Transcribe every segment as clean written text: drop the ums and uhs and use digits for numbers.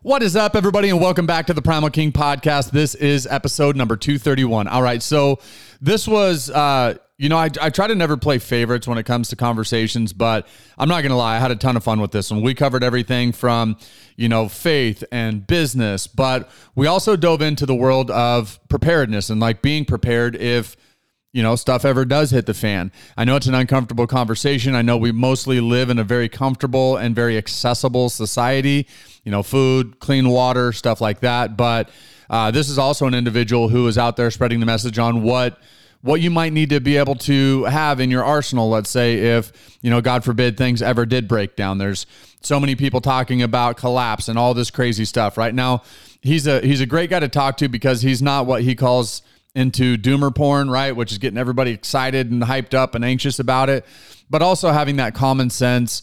What is up, everybody, and welcome back to the Primal King podcast. This is episode number 231. All right, so this was, I try to never play favorites when it comes to conversations, but I'm not going to lie, I had a ton of fun with this one. We covered everything from, faith and business, but we also dove into the world of preparedness and like being prepared if stuff ever does hit the fan. I know it's an uncomfortable conversation. I know we mostly live in a very comfortable and very accessible society, food, clean water, stuff like that. But this is also an individual who is out there spreading the message on what you might need to be able to have in your arsenal. Let's say if, God forbid, things ever did break down. There's so many people talking about collapse and all this crazy stuff right now. He's a great guy to talk to because he's not what he calls into doomer porn, right? Which is getting everybody excited and hyped up and anxious about it, but also having that common sense,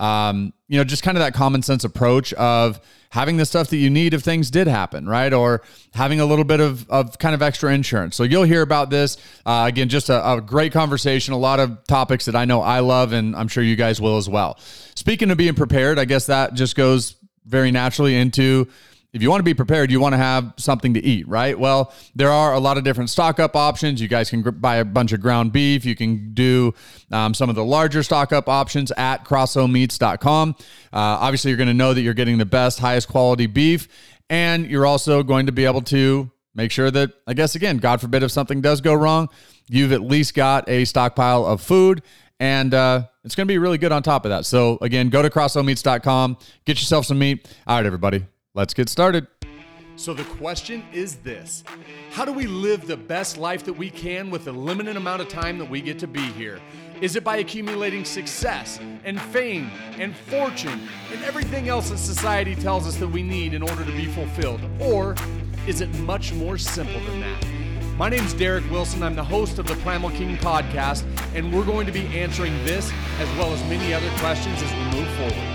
just kind of that common sense approach of having the stuff that you need if things did happen, right? Or having a little bit of kind of extra insurance. So you'll hear about this. Again, just a great conversation, a lot of topics that I know I love, and I'm sure you guys will as well. Speaking of being prepared, I guess that just goes very naturally into, if you want to be prepared, you want to have something to eat, right? Well, there are a lot of different stock up options. You guys can buy a bunch of ground beef. You can do some of the larger stock up options at crossomeats.com. Obviously, you're going to know that you're getting the best, highest quality beef. And you're also going to be able to make sure that, I guess, again, God forbid if something does go wrong, you've at least got a stockpile of food. And it's going to be really good on top of that. So, again, go to crossomeats.com. Get yourself some meat. All right, everybody. Let's get started. So the question is this: how do we live the best life that we can with the limited amount of time that we get to be here? Is it by accumulating success and fame and fortune and everything else that society tells us that we need in order to be fulfilled? Or is it much more simple than that? My name's Derek Wilson. I'm the host of the Primal King podcast, and we're going to be answering this as well as many other questions as we move forward.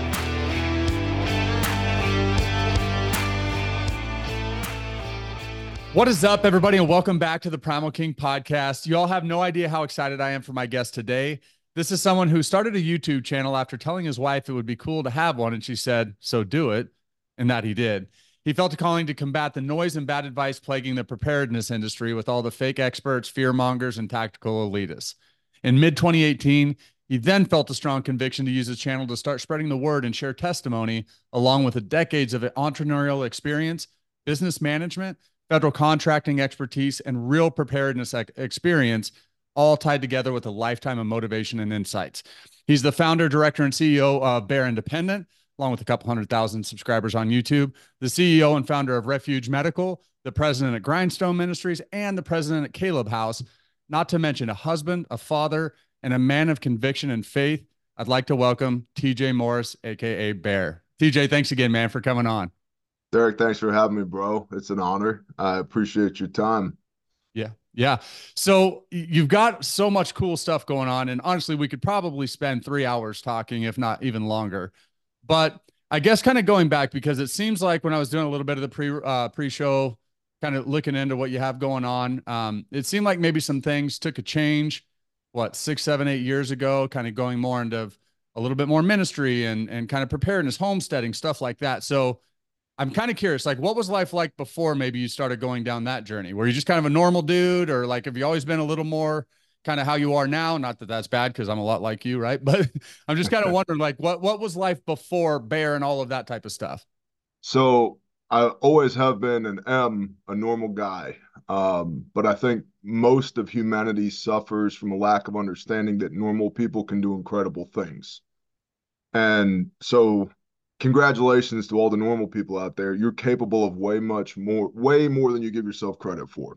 What is up, everybody, and welcome back to the Primal King podcast. You all have no idea how excited I am for my guest today. This is someone who started a YouTube channel after telling his wife it would be cool to have one, and she said, so do it, and that he did. He felt a calling to combat the noise and bad advice plaguing the preparedness industry with all the fake experts, fearmongers, and tactical elitists. In mid-2018, he then felt a strong conviction to use his channel to start spreading the word and share testimony, along with the decades of entrepreneurial experience, business management, federal contracting expertise, and real preparedness experience, all tied together with a lifetime of motivation and insights. He's the founder, director, and CEO of Bear Independent, along with a couple 100,000 subscribers on YouTube, the CEO and founder of Refuge Medical, the president at Grindstone Ministries, and the president at Caleb House, not to mention a husband, a father, and a man of conviction and faith. I'd like to welcome TJ Morris, aka Bear. TJ, thanks again, man, for coming on. Derek, thanks for having me, bro. It's an honor. I appreciate your time. Yeah. So you've got so much cool stuff going on. And honestly, we could probably spend 3 hours talking, if not even longer. But I guess kind of going back, because it seems like when I was doing a little bit of the pre-show, kind of looking into what you have going on, it seemed like maybe some things took a change, 6, 7, 8 years ago, kind of going more into a little bit more ministry and kind of preparedness, homesteading, stuff like that. So I'm kind of curious, what was life like before maybe you started going down that journey? Were you just kind of a normal dude, or have you always been a little more kind of how you are now? Not that that's bad, because I'm a lot like you, right? But I'm just kind of wondering, what was life before Bear and all of that type of stuff? So I always have been and am a normal guy. But I think most of humanity suffers from a lack of understanding that normal people can do incredible things. And so congratulations to all the normal people out there. You're capable of way more than you give yourself credit for.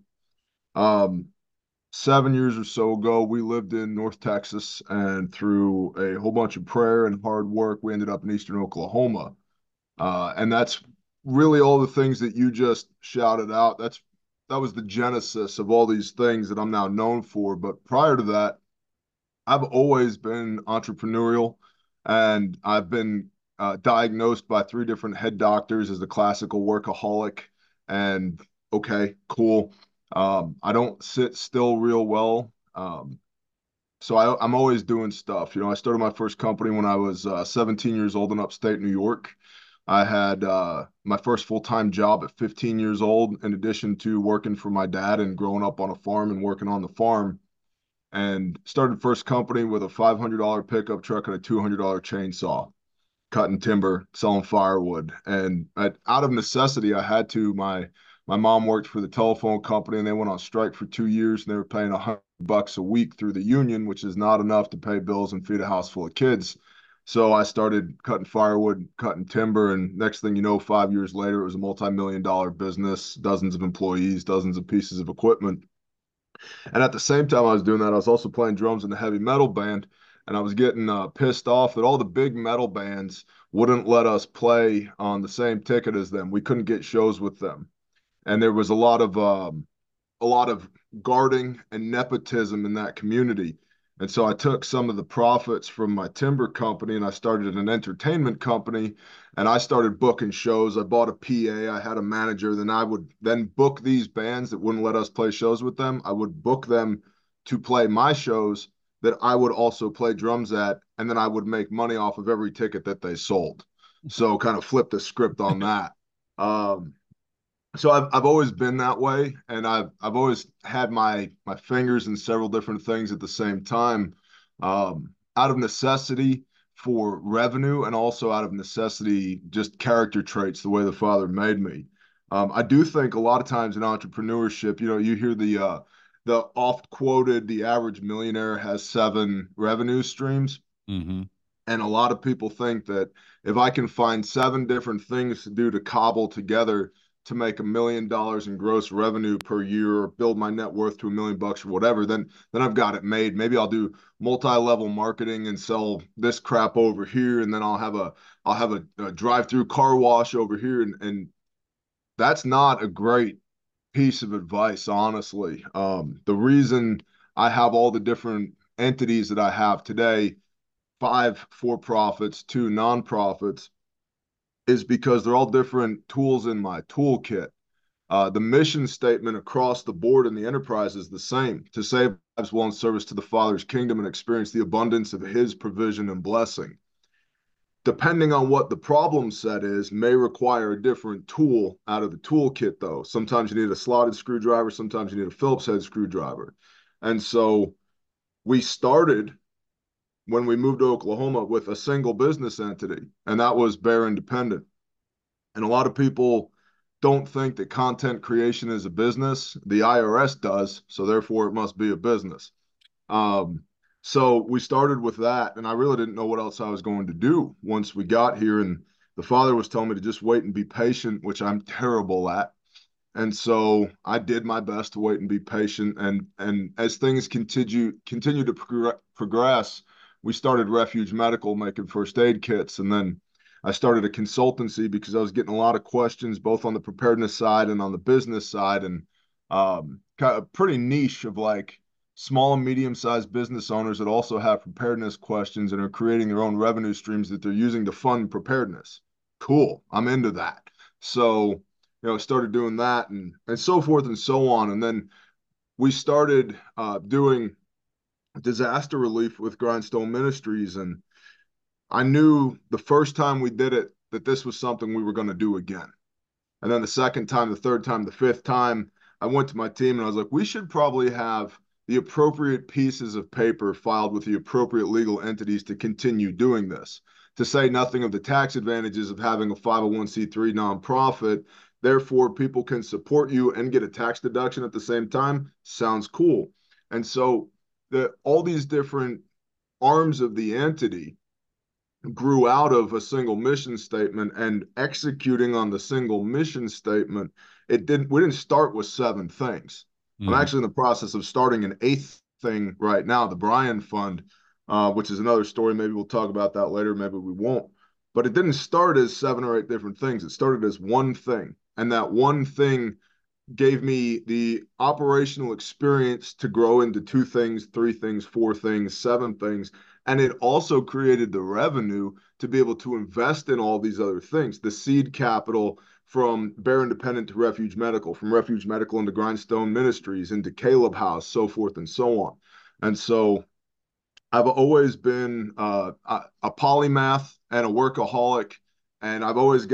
7 years or so ago, we lived in North Texas, and through a whole bunch of prayer and hard work, we ended up in Eastern Oklahoma. And that's really all the things that you just shouted out. That was the genesis of all these things that I'm now known for. But prior to that, I've always been entrepreneurial, and I've been diagnosed by 3 different head doctors as a classical workaholic. And okay, cool. I don't sit still real well. So I'm always doing stuff. I started my first company when I was 17 years old in upstate New York. I had my first full-time job at 15 years old, in addition to working for my dad and growing up on a farm and working on the farm. And started first company with a $500 pickup truck and a $200 chainsaw, cutting timber, selling firewood. And out of necessity, I had to. My mom worked for the telephone company, and they went on strike for 2 years, and they were paying $100 a week through the union, which is not enough to pay bills and feed a house full of kids. So I started cutting firewood, cutting timber, and next thing you know, 5 years later, it was a multi-million-dollar business, dozens of employees, dozens of pieces of equipment. And at the same time I was doing that, I was also playing drums in a heavy metal band, and I was getting pissed off that all the big metal bands wouldn't let us play on the same ticket as them. We couldn't get shows with them, and there was a lot of guarding and nepotism in that community. And so I took some of the profits from my timber company and I started an entertainment company, and I started booking shows. I bought a PA, I had a manager, then I would then book these bands that wouldn't let us play shows with them. I would book them to play my shows that I would also play drums at, and then I would make money off of every ticket that they sold. So kind of flip the script on that. Um, so I've always been that way, and I've always had my fingers in several different things at the same time, out of necessity for revenue, and also out of necessity just character traits, the way the Father made me. I do think a lot of times in entrepreneurship, you hear the oft quoted, the average millionaire has seven revenue streams. Mm-hmm. And a lot of people think that if I can find seven different things to do to cobble together to make $1 million in gross revenue per year, or build my net worth to $1 million or whatever, then I've got it made. Maybe I'll do multi-level marketing and sell this crap over here, and then I'll have a drive-through car wash over here, and that's not a great piece of advice, honestly. The reason I have all the different entities that I have today, five for profits, two nonprofits, is because they're all different tools in my toolkit. The mission statement across the board in the enterprise is the same: to save lives while in service to the Father's kingdom and experience the abundance of His provision and blessing. Depending on what the problem set is, may require a different tool out of the toolkit, though. Sometimes you need a slotted screwdriver, sometimes you need a Phillips head screwdriver. And so we started when we moved to Oklahoma with a single business entity, and that was Bear Independent. And a lot of people don't think that content creation is a business. The IRS does, so therefore it must be a business. Um, so we started with that, and I really didn't know what else I was going to do once we got here. And the Father was telling me to just wait and be patient, which I'm terrible at. And so I did my best to wait and be patient. And as things continue to progress, we started Refuge Medical making first aid kits, and then I started a consultancy because I was getting a lot of questions both on the preparedness side and on the business side, and kind of pretty niche of like small and medium-sized business owners that also have preparedness questions and are creating their own revenue streams that they're using to fund preparedness. Cool, I'm into that. So started doing that, and so forth and so on. And then we started doing disaster relief with Grindstone Ministries. And I knew the first time we did it that this was something we were going to do again. And then the second time, the third time, the fifth time, I went to my team and I was like, we should probably have the appropriate pieces of paper filed with the appropriate legal entities to continue doing this. To say nothing of the tax advantages of having a 501c3 nonprofit. Therefore, people can support you and get a tax deduction at the same time. Sounds cool. And so all these different arms of the entity grew out of a single mission statement, and executing on the single mission statement, we didn't start with seven things. I'm Mm-hmm. actually in the process of starting an eighth thing right now, the Brian Fund, which is another story. Maybe we'll talk about that later, maybe we won't. But it didn't start as seven or eight different things. It started as one thing, and that one thing gave me the operational experience to grow into two things, three things, four things, seven things. And it also created the revenue to be able to invest in all these other things, the seed capital from Bear Independent to Refuge Medical, from Refuge Medical into Grindstone Ministries, into Caleb House, so forth and so on. And so I've always been a polymath and a workaholic, And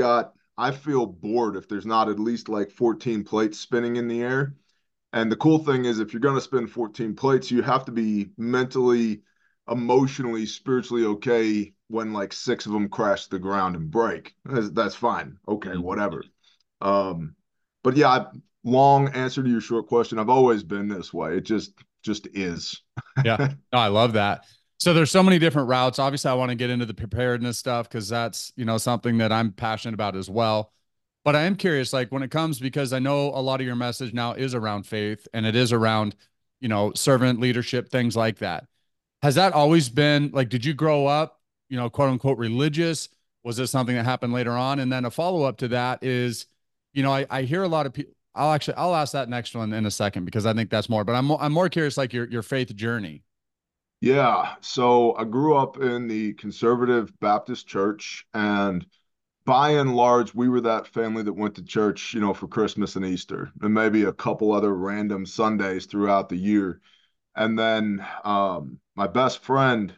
I feel bored if there's not at least like 14 plates spinning in the air. And the cool thing is, if you're going to spin 14 plates, you have to be mentally, emotionally, spiritually okay when like six of them crash to the ground and break. That's fine. Okay, Mhm. whatever. Um, but yeah, long answer to your short question. I've always been this way. It just is. Yeah. No, I love that. So there's so many different routes. Obviously, I want to get into the preparedness stuff because that's, something that I'm passionate about as well. But I am curious, like when it comes, because I know a lot of your message now is around faith and it is around, servant leadership, things like that. Has that always been like, did you grow up, quote unquote religious? Was this something that happened later on? And then a follow up to that is, I hear a lot of people. I'll ask that next one in a second because I think that's more. But I'm more curious, like your faith journey. Yeah. So I grew up in the conservative Baptist church, and by and large, we were that family that went to church, for Christmas and Easter, and maybe a couple other random Sundays throughout the year. And then my best friend,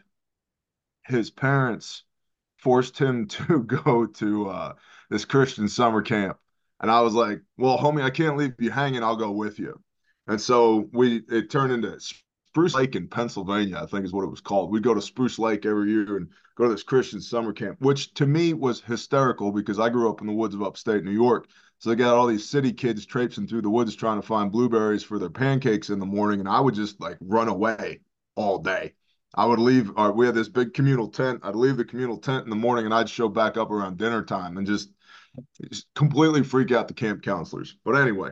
his parents forced him to go to this Christian summer camp. And I was like, well, homie, I can't leave you hanging. I'll go with you. And so it turned into Spruce Lake in Pennsylvania, I think is what it was called. We'd go to Spruce Lake every year and go to this Christian summer camp, which to me was hysterical because I grew up in the woods of upstate New York. So they got all these city kids traipsing through the woods trying to find blueberries for their pancakes in the morning. And I would just like run away all day. I would leave. We had this big communal tent. I'd leave the communal tent in the morning, and I'd show back up around dinner time and just completely freak out the camp counselors. But anyway,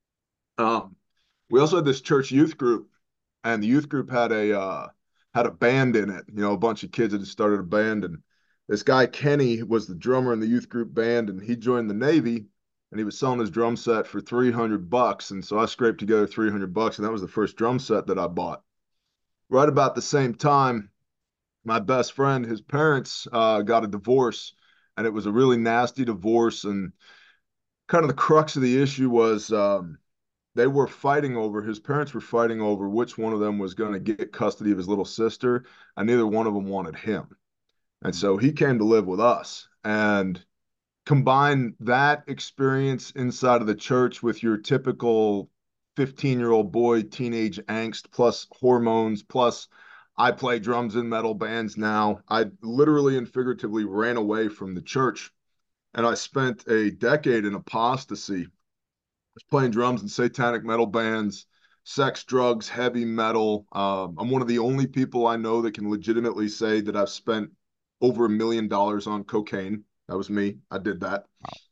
um, we also had this church youth group, and the youth group had a band in it. A bunch of kids had started a band, and this guy Kenny was the drummer in the youth group band, and he joined the Navy, and he was selling his drum set for $300. And so I scraped together $300, and that was the first drum set that I bought. Right about the same time, my best friend, his parents got a divorce, and it was a really nasty divorce. And kind of the crux of the issue was they were fighting over, his parents were fighting over which one of them was going to get custody of his little sister, and neither one of them wanted him. And so he came to live with us. And combine that experience inside of the church with your typical 15-year-old boy teenage angst plus hormones plus I play drums in metal bands now. I literally and figuratively ran away from the church, and I spent a decade in apostasy. I was playing drums in satanic metal bands, sex, drugs, heavy metal. I'm one of the only people I know that can legitimately say that I've spent over $1 million on cocaine. That was me. I did that.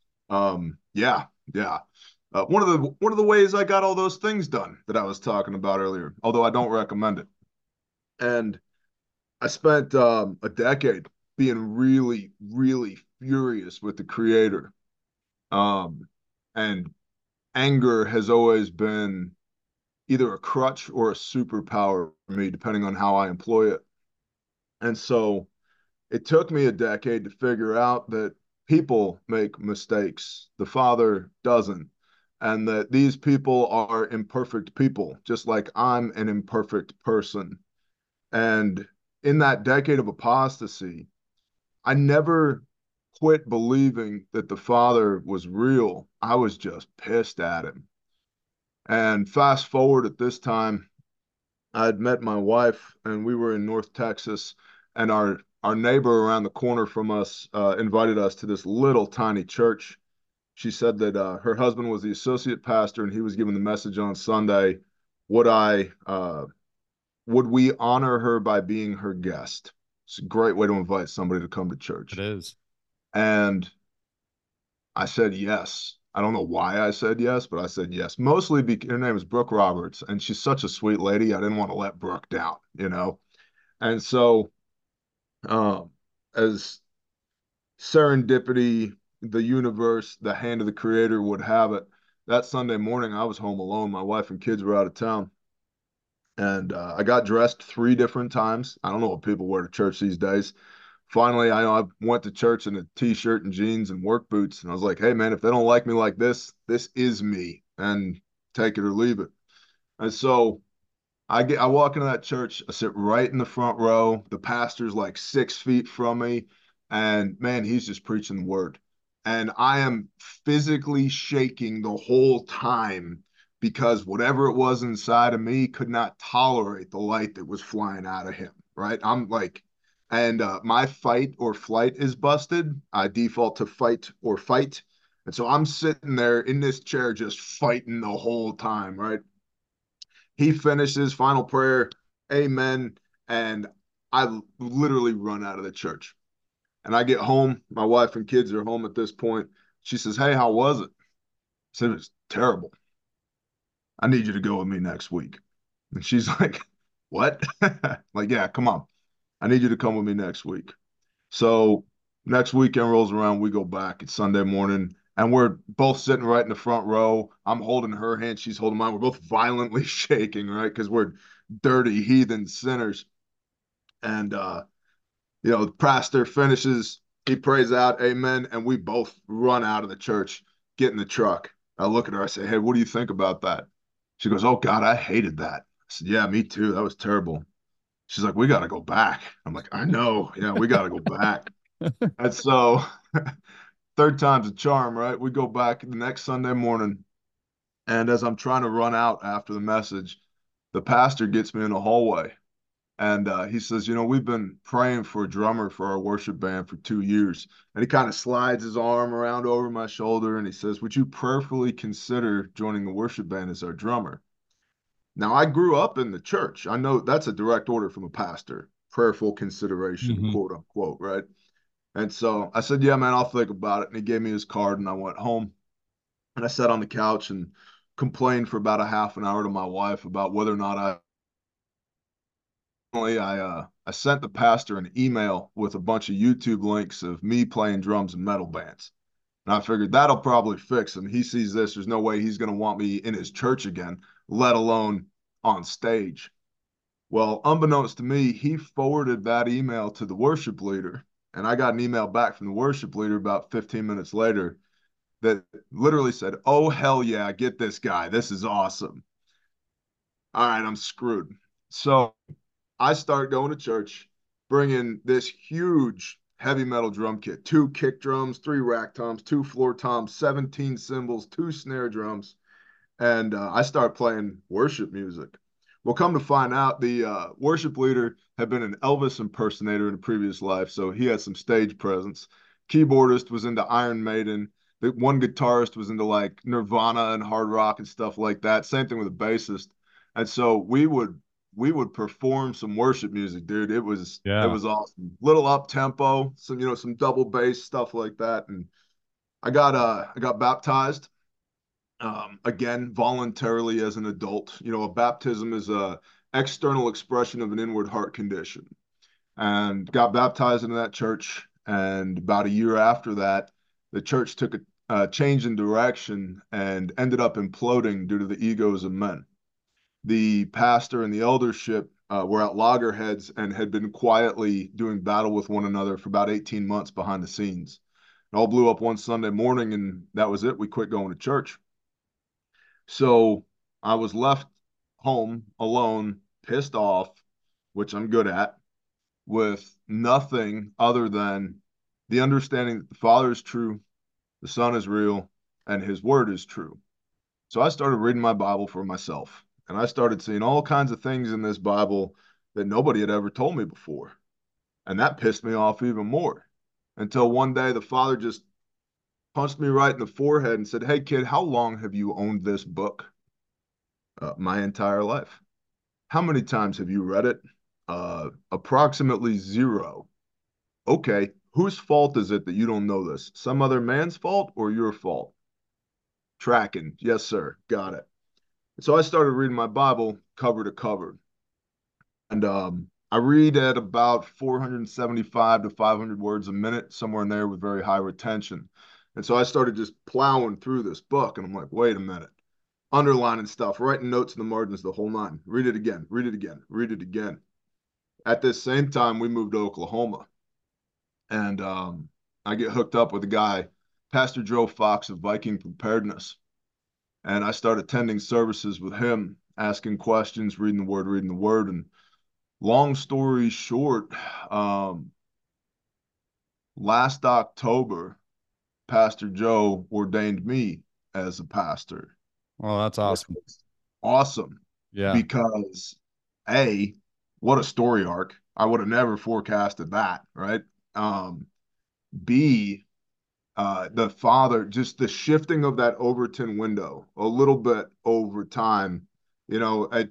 Yeah, yeah. One of the ways I got all those things done that I was talking about earlier, although I don't recommend it. And I spent a decade being really, really furious with the creator. And anger has always been either a crutch or a superpower for me, depending on how I employ it. And so it took me a decade to figure out that people make mistakes. The Father doesn't. And that these people are imperfect people, just like I'm an imperfect person. And in that decade of apostasy, I never quit believing that the Father was real. I was just pissed at him. And fast forward at this time, I had met my wife and we were in North Texas, and our neighbor around the corner from us invited us to this little tiny church. She said that her husband was the associate pastor and he was giving the message on Sunday. Would I would we honor her by being her guest? It's a great way to invite somebody to come to It church. is. And I said yes. I don't know why I said yes, but I said yes. Mostly because her name is Brooke Roberts, and she's such a sweet lady. I didn't want to let Brooke down. And so, um, as serendipity, the universe, the hand of the creator would have it, that Sunday morning I was home alone. My wife and kids were out of town, and I got dressed 3 different times. I don't know what people wear to church these days. Finally, I went to church in a t-shirt and jeans and work boots, and I was like, "Hey, man, if they don't like me like this is me, and take it or leave it." And so I walk into that church. I sit right in the front row. The pastor's like 6 feet from me, and man, he's just preaching the word. And I am physically shaking the whole time because whatever it was inside of me could not tolerate the light that was flying out of him, right? I'm like, and my fight or flight is busted. I default to fight or fight. And so I'm sitting there in this chair just fighting the whole time, right? He finishes final prayer, amen. And I literally run out of the church. And I get home. My wife and kids are home at this point. She says, "Hey, how was it?" I said, "It was terrible. I need you to go with me next week." And she's like, "What?" Like, yeah, come on. I need you to come with me next week. So next weekend rolls around. We go back. It's Sunday morning. And we're both sitting right in the front row. I'm holding her hand. She's holding mine. We're both violently shaking, right? Because we're dirty heathen sinners. And the pastor finishes, he prays out, amen, and we both run out of the church, get in the truck. I look at her, I say, "Hey, what do you think about that?" She goes, "Oh God, I hated that." I said, "Yeah, me too. That was terrible." She's like, "We got to go back." I'm like, "I know. Yeah, we got to go back." And so, third time's a charm, right? We go back the next Sunday morning. And as I'm trying to run out after the message, the pastor gets me in the hallway. And he says, "We've been praying for a drummer for our worship band for 2 years." And he kind of slides his arm around over my shoulder and he says, "Would you prayerfully consider joining the worship band as our drummer?" Now, I grew up in the church. I know that's a direct order from a pastor, prayerful consideration, Mhm. quote unquote, right? And so I said, "Yeah, man, I'll think about it." And he gave me his card and I went home and I sat on the couch and complained for about a half an hour to my wife about whether or not I sent the pastor an email with a bunch of YouTube links of me playing drums in metal bands. And I figured that'll probably fix him. He sees this, there's no way he's going to want me in his church again, let alone on stage. Well, unbeknownst to me, he forwarded that email to the worship leader. And I got an email back from the worship leader about 15 minutes later that literally said, "Oh, hell yeah, get this guy. This is awesome." All right, I'm screwed. So I start going to church, bringing this huge heavy metal drum kit, two kick drums, three rack toms, two floor toms, 17 cymbals, two snare drums, and I start playing worship music. Well, come to find out, the worship leader had been an Elvis impersonator in a previous life, so he had some stage presence. Keyboardist was into Iron Maiden. The one guitarist was into like Nirvana and hard rock and stuff like that. Same thing with a bassist. And so we would perform some worship music, dude. It Yeah. was awesome. Little up tempo, some double bass stuff like that. And I got baptized again voluntarily as an adult. A baptism is a external expression of an inward heart condition, and got baptized into that church. And about a year after that, the church took a change in direction and ended up imploding due to the egos of men. The pastor and the eldership were at loggerheads and had been quietly doing battle with one another for about 18 months behind the scenes. It all blew up one Sunday morning, and that was it. We quit going to church. So I was left home alone, pissed off, which I'm good at, with nothing other than the understanding that the Father is true, the Son is real, and His Word is true. So I started reading my Bible for myself, and I started seeing all kinds of things in this Bible that nobody had ever told me before. And that pissed me off even more until one day the Father just punched me right in the forehead and said, "Hey, kid, how long have you owned this book?" My entire life. "How many times have you read it?" Approximately zero. "Okay, whose fault is it that you don't know this? Some other man's fault or your fault?" "Tracking. Yes, sir. Got it." So I started reading my Bible cover to cover. And I read at about 475 to 500 words a minute, somewhere in there with very high retention. And so I started just plowing through this book. And I'm like, wait a minute. Underlining stuff, writing notes in the margins, the whole nine. Read it again, read it again, read it again. At this same time, we moved to Oklahoma. And I get hooked up with a guy, Pastor Joe Fox of Viking Preparedness. And I start attending services with him, asking questions, reading the word, reading the word. And long story short, um, last October, Pastor Joe ordained me as a pastor, Well, that's which awesome. was awesome Yeah. because A, what a story arc. I would have never forecasted that, right? Um, B, the father, just the shifting of that Overton window a little bit over time. At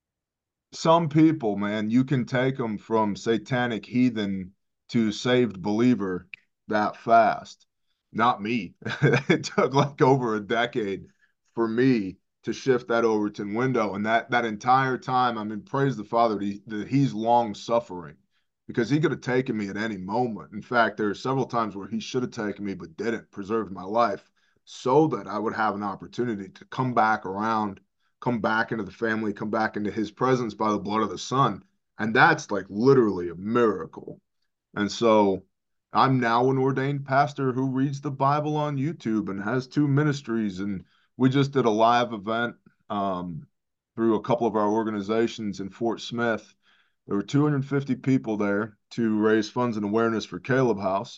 some people, man, you can take them from satanic heathen to saved believer that fast. Not me. It took like over a decade for me to shift that Overton window. And that entire time, I mean, praise the Father that he's long suffering because he could have taken me at any moment. In fact, there are several times where he should have taken me but didn't, preserved my life so that I would have an opportunity to come back around, come back into the family, come back into his presence by the blood of the Son. And that's like literally a miracle. And so I'm now an ordained pastor who reads the Bible on YouTube and has two ministries. And we just did a live event through a couple of our organizations in Fort Smith. There were 250 people there to raise funds and awareness for Caleb House.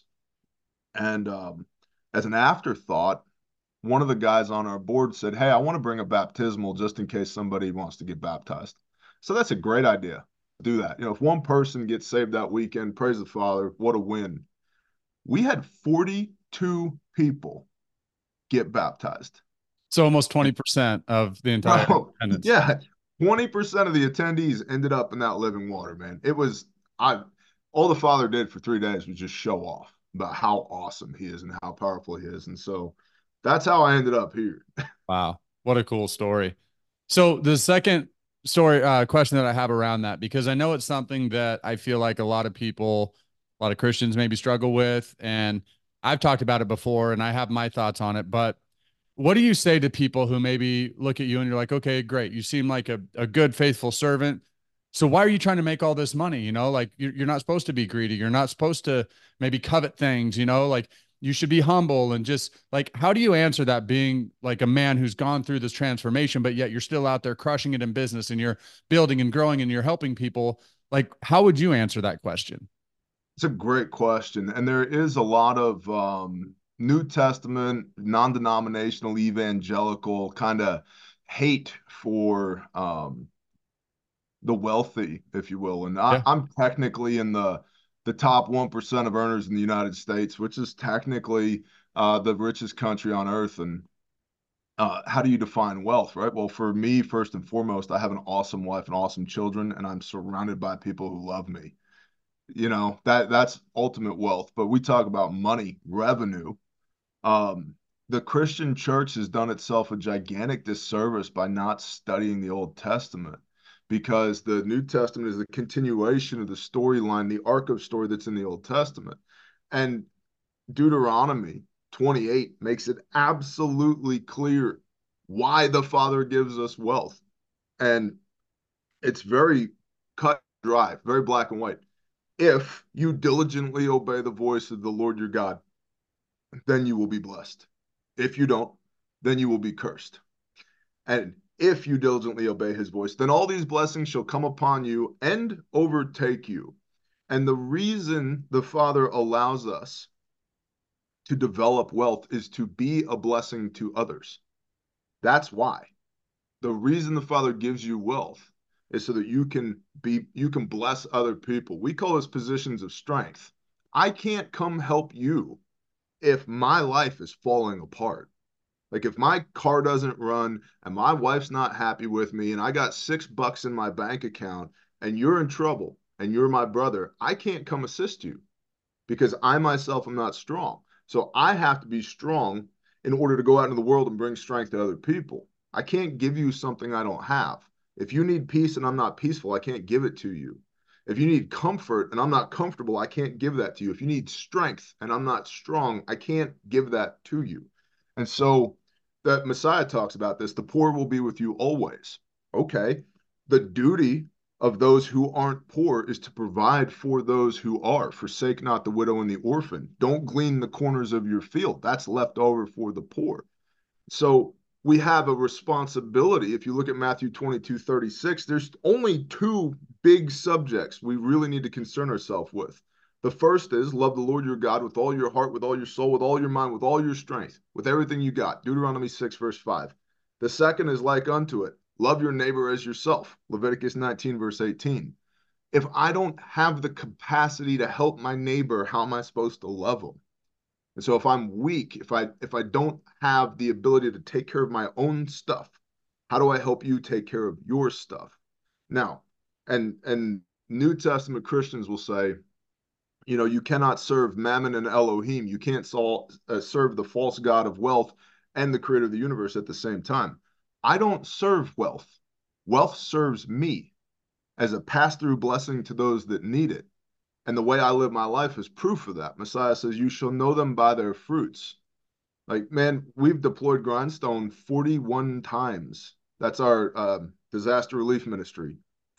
And as an afterthought, one of the guys on our board said, "Hey, I want to bring a baptismal just in case somebody wants to get baptized." So that's a great idea. Do that. If one person gets saved that weekend, praise the Father, what a win. We had 42 people get baptized. So almost 20% of the entire Bro, attendance. yeah, 20% of the attendees ended up in that living water, man. It was I all the Father did for 3 days was just show off about how awesome he is and how powerful he is. And so that's how I ended up here. Wow. What a cool story. So the second story question that I have around that, because I know it's something that I feel like a lot of people, a lot of Christians maybe struggle with, and I've talked about it before and I have my thoughts on it, but what do you say to people who maybe look at you and you're like, okay, great. You seem like a good, faithful servant. So why are you trying to make all this money? Like you're not supposed to be greedy. You're not supposed to maybe covet things, like you should be humble and just like, how do you answer that being like a man who's gone through this transformation, but yet you're still out there crushing it in business and you're building and growing and you're helping people? Like, how would you answer that question? It's a great question. And there is a lot of New Testament, non-denominational, evangelical kind of hate for the wealthy, if you will. And Yeah. I'm technically in the top 1% of earners in the United States, which is technically the richest country on earth. And how do you define wealth, right? Well, for me, first and foremost, I have an awesome wife and awesome children, and I'm surrounded by people who love me. That's ultimate wealth. But we talk about money, revenue. Um, the Christian church has done itself a gigantic disservice by not studying the Old Testament because the New Testament is the continuation of the storyline, the arc of story that's in the Old Testament. And Deuteronomy 28 makes it absolutely clear why the Father gives us wealth. And it's very cut and dry, very black and white. If you diligently obey the voice of the Lord your God, then you will be blessed. If you don't, then you will be cursed. And if you diligently obey his voice, then all these blessings shall come upon you and overtake you. And the reason the Father allows us to develop wealth is to be a blessing to others. That's why. The reason the Father gives you wealth is so that you can bless other people. We call this positions of strength. I can't come help you if my life is falling apart. Like if my car doesn't run and my wife's not happy with me and I got $6 in my bank account and you're in trouble and you're my brother, I can't come assist you because I myself am not strong. So I have to be strong in order to go out into the world and bring strength to other people. I can't give you something I don't have. If you need peace and I'm not peaceful, I can't give it to you. If you need comfort and I'm not comfortable, I can't give that to you. If you need strength and I'm not strong, I can't give that to you. And so that Messiah talks about this, the poor will be with you always. Okay. The duty of those who aren't poor is to provide for those who are. Forsake not the widow and the orphan. Don't glean the corners of your field. That's left over for the poor. So we have a responsibility. If you look at Matthew 22:36, there's only two big subjects we really need to concern ourselves with. The first is love the Lord your God with all your heart, with all your soul, with all your mind, with all your strength, with everything you got. Deuteronomy 6, verse 5. The second is like unto it. Love your neighbor as yourself. Leviticus 19, verse 18. If I don't have the capacity to help my neighbor, how am I supposed to love him? And so if I'm weak, if I don't have the ability to take care of my own stuff, how do I help you take care of your stuff? Now, and New Testament Christians will say, you cannot serve Mammon and Elohim. You can't serve the false god of wealth and the creator of the universe at the same time. I don't serve wealth. Wealth serves me as a pass-through blessing to those that need it. And the way I live my life is proof of that. Messiah says, you shall know them by their fruits. Like, man, we've deployed Grindstone 41 times. That's our disaster relief ministry.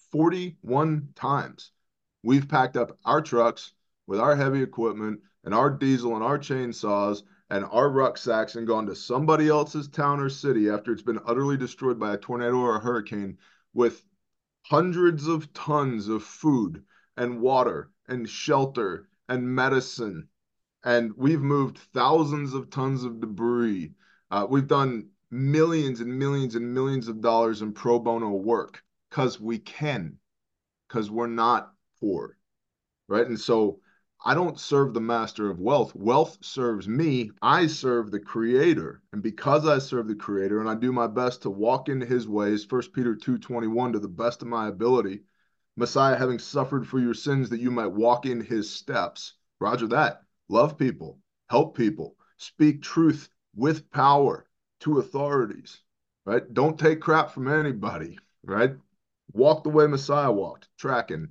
41 times. We've packed up our trucks with our heavy equipment and our diesel and our chainsaws and our rucksacks and gone to somebody else's town or city after it's been utterly destroyed by a tornado or a hurricane with hundreds of tons of food and water and shelter and medicine. And we've moved thousands of tons of debris. We've done millions and millions and millions of dollars in pro bono work because we can, because we're not poor, right? And so I don't serve the master of wealth. Wealth serves me. I serve the creator. And because I serve the creator and I do my best to walk in his ways, 1 Peter 2:21, to the best of my ability, Messiah having suffered for your sins that you might walk in his steps. Roger that. Love people, help people, speak truth with power to authorities, right? Don't take crap from anybody, right? Walk the way Messiah walked, tracking.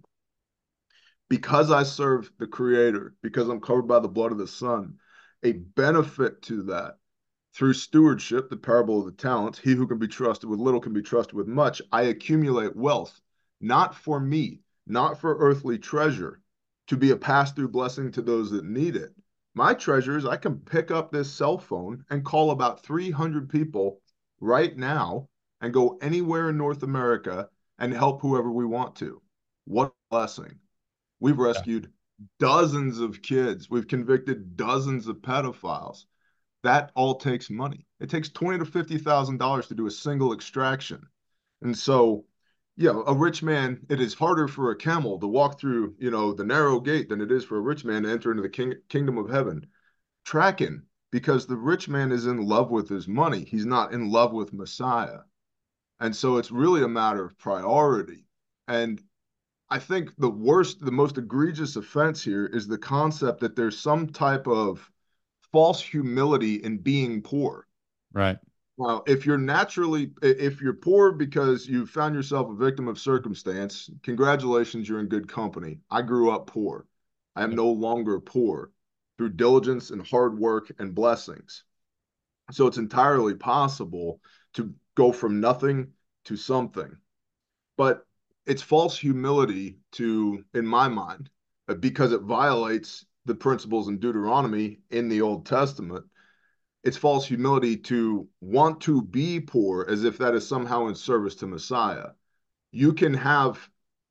Because I serve the creator, because I'm covered by the blood of the Son, a benefit to that through stewardship, the parable of the talents, he who can be trusted with little can be trusted with much. I accumulate wealth, not for me, not for earthly treasure, to be a pass-through blessing to those that need it. My treasure is I can pick up this cell phone and call about 300 people right now and go anywhere in North America and help whoever we want to. What a blessing. We've rescued dozens of kids. We've convicted dozens of pedophiles. That all takes money. It takes $20,000 to $50,000 to do a single extraction. And so, yeah, a rich man, it is harder for a camel to walk through, the narrow gate than it is for a rich man to enter into the kingdom of heaven. Tracking, because the rich man is in love with his money. He's not in love with Messiah. And so it's really a matter of priority. And I think the most egregious offense here is the concept that there's some type of false humility in being poor. Right. Well, if you're poor because you found yourself a victim of circumstance, congratulations, you're in good company. I grew up poor. I am no longer poor through diligence and hard work and blessings. So it's entirely possible to go from nothing to something. But it's false humility in my mind, because it violates the principles in Deuteronomy in the Old Testament. It's false humility to want to be poor as if that is somehow in service to Messiah. You can have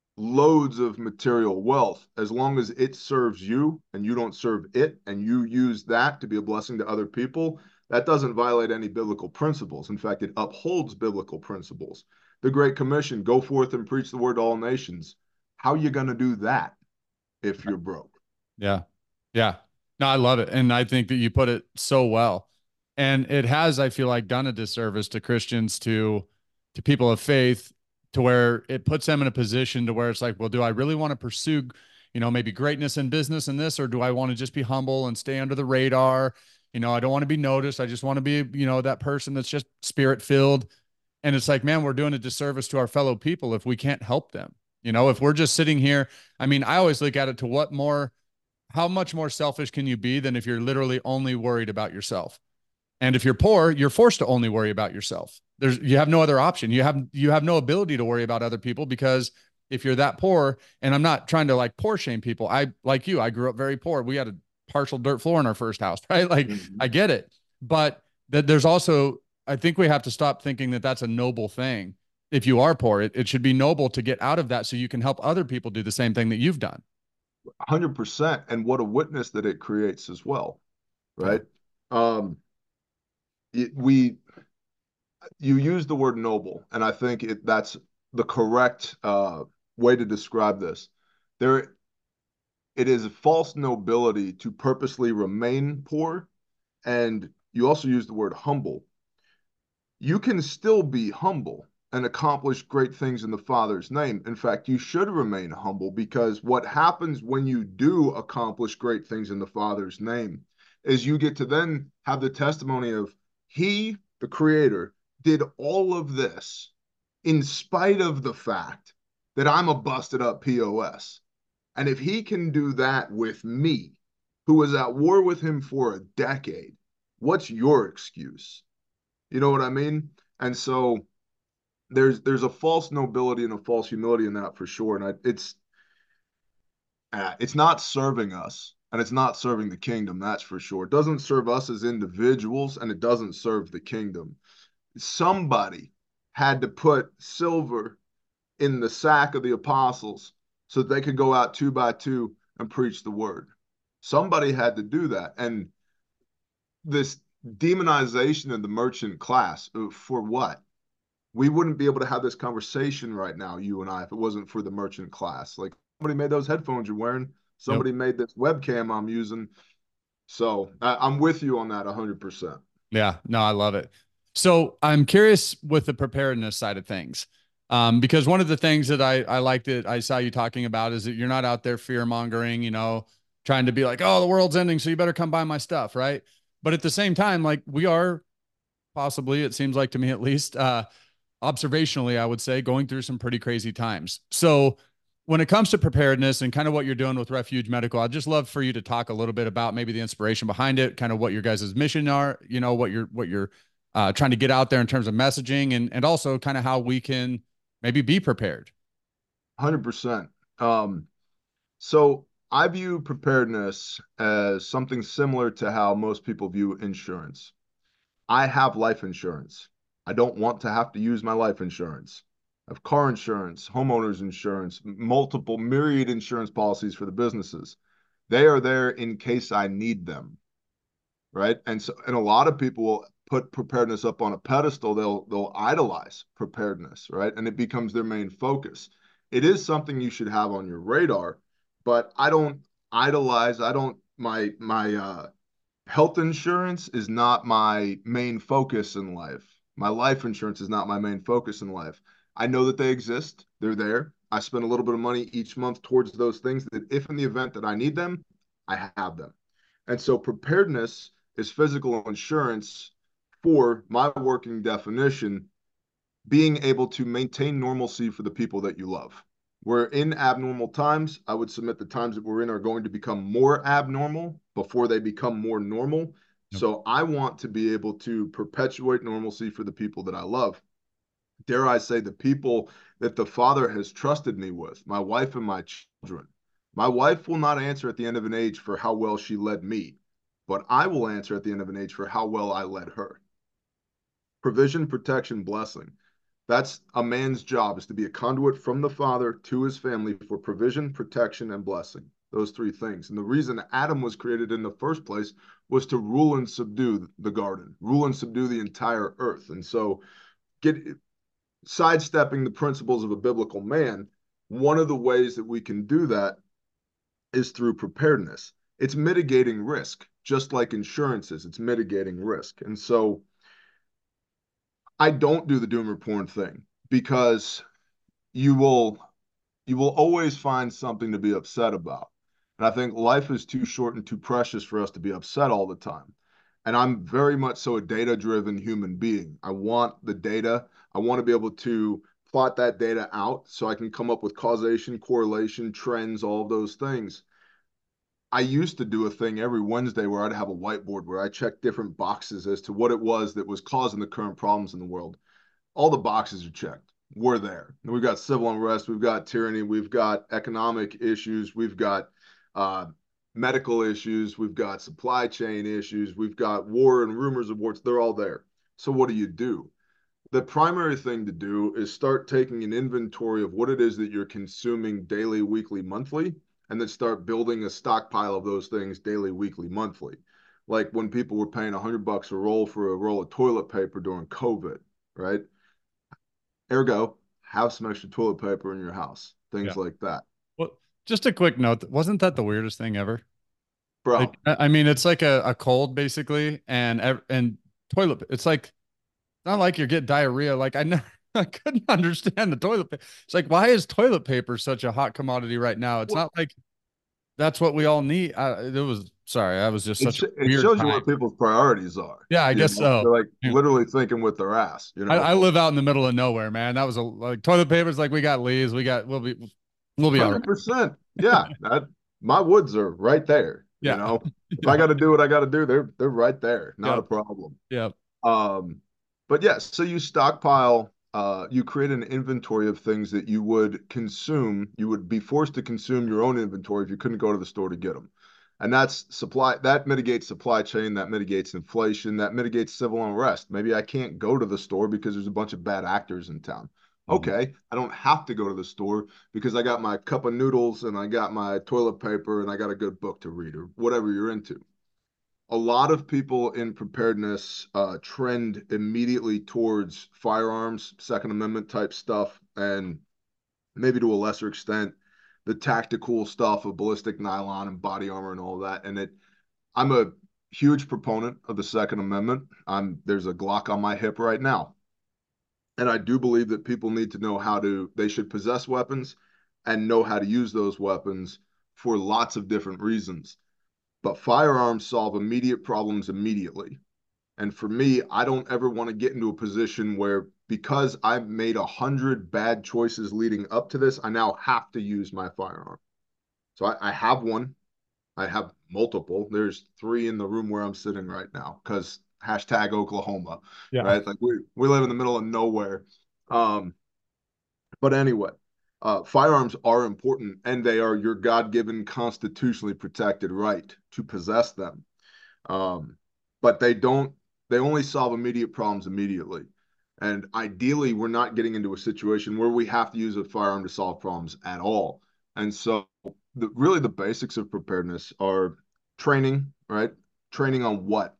loads of material wealth as long as it serves you and you don't serve it and you use that to be a blessing to other people. That doesn't violate any biblical principles. In fact, it upholds biblical principles. The Great Commission, go forth and preach the word to all nations. How are you going to do that if you're broke? Yeah. Yeah. No, I love it. And I think that you put it so well. And it has, I feel like, done a disservice to Christians, to people of faith, to where it puts them in a position to where it's like, well, do I really want to pursue, maybe greatness in business and this, or do I want to just be humble and stay under the radar? I don't want to be noticed. I just want to be, that person that's just spirit filled. And it's like, man, we're doing a disservice to our fellow people if we can't help them. If we're just sitting here, I mean, I always look at it to how much more selfish can you be than if you're literally only worried about yourself? And if you're poor, you're forced to only worry about yourself. You have no other option. You have no ability to worry about other people, because if you're that poor, and I'm not trying to like poor shame people. I grew up very poor. We had a partial dirt floor in our first house, right? Like I get it, but there's also, I think we have to stop thinking that that's a noble thing. If you are poor, it should be noble to get out of that so you can help other people do the same thing that you've done. 100%. And what a witness that it creates as well, Yeah. right? Um, we you use the word noble, and I think that's the correct way to describe this. There, it is a false nobility to purposely remain poor, and you also use the word humble. You can still be humble and accomplish great things in the Father's name. In fact, you should remain humble because what happens when you do accomplish great things in the Father's name is you get to then have the testimony of He, the Creator, did all of this in spite of the fact that I'm a busted up POS. And if He can do that with me, who was at war with Him for a decade, what's your excuse? You know what I mean? And so there's a false nobility and a false humility in that for sure. And it's not serving us, and it's not serving the kingdom. That's for sure. It doesn't serve us as individuals, and it doesn't serve the kingdom. Somebody had to put silver in the sack of the apostles so that they could go out two by two and preach the word. Somebody had to do that, and this demonization of the merchant class for what? We wouldn't be able to have this conversation right now, you and I, if it wasn't for the merchant class. Like somebody made those headphones you're wearing, Yep. somebody made this webcam I'm using. So I'm with you on that 100%. Yeah. No, I love it. So I'm curious with the preparedness side of things. Because one of the things that I liked that I saw you talking about is that you're not out there fear mongering, trying to be like, oh, the world's ending, so you better come buy my stuff, right? But at the same time, like we are possibly, it seems like to me at least, observationally, I would say, going through some pretty crazy times. So when it comes to preparedness and kind of what you're doing with Refuge Medical, I'd just love for you to talk a little bit about maybe the inspiration behind it, kind of what your guys' mission are, what you're trying to get out there in terms of messaging, and also kind of how we can maybe be prepared. 100%. Um, so I view preparedness as something similar to how most people view insurance. I have life insurance. I don't want to have to use my life insurance. I have car insurance, homeowners insurance, multiple myriad insurance policies for the businesses. They are there in case I need them, right? And a lot of people will put preparedness up on a pedestal. They'll idolize preparedness, right? And it becomes their main focus. It is something you should have on your radar, but I don't idolize. I don't my health insurance is not my main focus in life. My life insurance is not my main focus in life. I know that they exist. They're there. I spend a little bit of money each month towards those things that if in the event that I need them, I have them. And so preparedness is physical insurance for my working definition, being able to maintain normalcy for the people that you love. We're in abnormal times. I would submit the times that we're in are going to become more abnormal before they become more normal. Yep. So I want to be able to perpetuate normalcy for the people that I love. Dare I say, the people that the Father has trusted me with, my wife and my children. My wife will not answer at the end of an age for how well she led me, but I will answer at the end of an age for how well I led her. Provision, protection, blessing. That's a man's job, is to be a conduit from the Father to his family for provision, protection, and blessing. Those three things. And the reason Adam was created in the first place was to rule and subdue the garden, rule and subdue the entire earth. And so, get sidestepping the principles of a biblical man, one of the ways that we can do that is through preparedness. It's mitigating risk, just like insurance is. It's mitigating risk. And so I don't do the doomer porn thing because you will you will always find something to be upset about. And I think life is too short and too precious for us to be upset all the time. And I'm very much so a data-driven human being. I want the data. I want to be able to plot that data out so I can come up with causation, correlation, trends, all of those things. I used to do a thing every Wednesday where I'd have a whiteboard where I checked different boxes as to what it was that was causing the current problems in the world. All the boxes are checked. We're there. We've got civil unrest, we've got tyranny, we've got economic issues, we've got uh, medical issues, we've got supply chain issues, we've got war and rumors of wars. They're all there. So what do? The primary thing to do is start taking an inventory of what it is that you're consuming daily, weekly, monthly, and then start building a stockpile of those things daily, weekly, monthly. Like when people were paying $100 a roll for a roll of toilet paper during COVID, right? Ergo, have some extra toilet paper in your house, things Yeah. like that. Well, just a quick note. Wasn't that the weirdest thing ever? Like, Bro, I mean, it's like a cold basically, and toilet. It's like not like you're getting diarrhea. Like I never, I couldn't understand the toilet paper. It's like, why is toilet paper such a hot commodity right now? It's well, not like that's what we all need. It was sorry, that was just such a it weird shows you time. where people's priorities are. Yeah, I You guess know, so. they're like Yeah. literally thinking with their ass, you know, I live out in the middle of nowhere, man. That was like toilet paper's like we got leaves, we'll be all right. 100%. Yeah, that my woods are right there, you Yeah, know. If I yeah, got to do what I got to do, they're right there. Not a yep, problem. yep. Um, but yes, so you stockpile, you create an inventory of things that you would consume. You would be forced to consume your own inventory if you couldn't go to the store to get them. And that's supply, that mitigates supply chain, that mitigates inflation, that mitigates civil unrest. Maybe I can't go to the store because there's a bunch of bad actors in town. Mhm. Okay, I don't have to go to the store because I got my cup of noodles and I got my toilet paper and I got a good book to read or whatever you're into. A lot of people in preparedness trend immediately towards firearms, Second Amendment type stuff, and maybe to a lesser extent, the tactical stuff of ballistic nylon and body armor and all that. I'm a huge proponent of the Second Amendment. There's a Glock on my hip right now, and I do believe that people need to know they should possess weapons and know how to use those weapons for lots of different reasons. But firearms solve immediate problems immediately. And for me, I don't ever want to get into a position where because I've made 100 bad choices leading up to this, I now have to use my firearm. So I have one. I have multiple. There's three in the room where I'm sitting right now because hashtag Oklahoma, Yeah. right? Like we live in the middle of nowhere. Um, but anyway, firearms are important and they are your God-given constitutionally protected right to possess them. Um, but they only solve immediate problems immediately. And ideally, we're not getting into a situation where we have to use a firearm to solve problems at all. And so, really, the basics of preparedness are training, right? Training on what?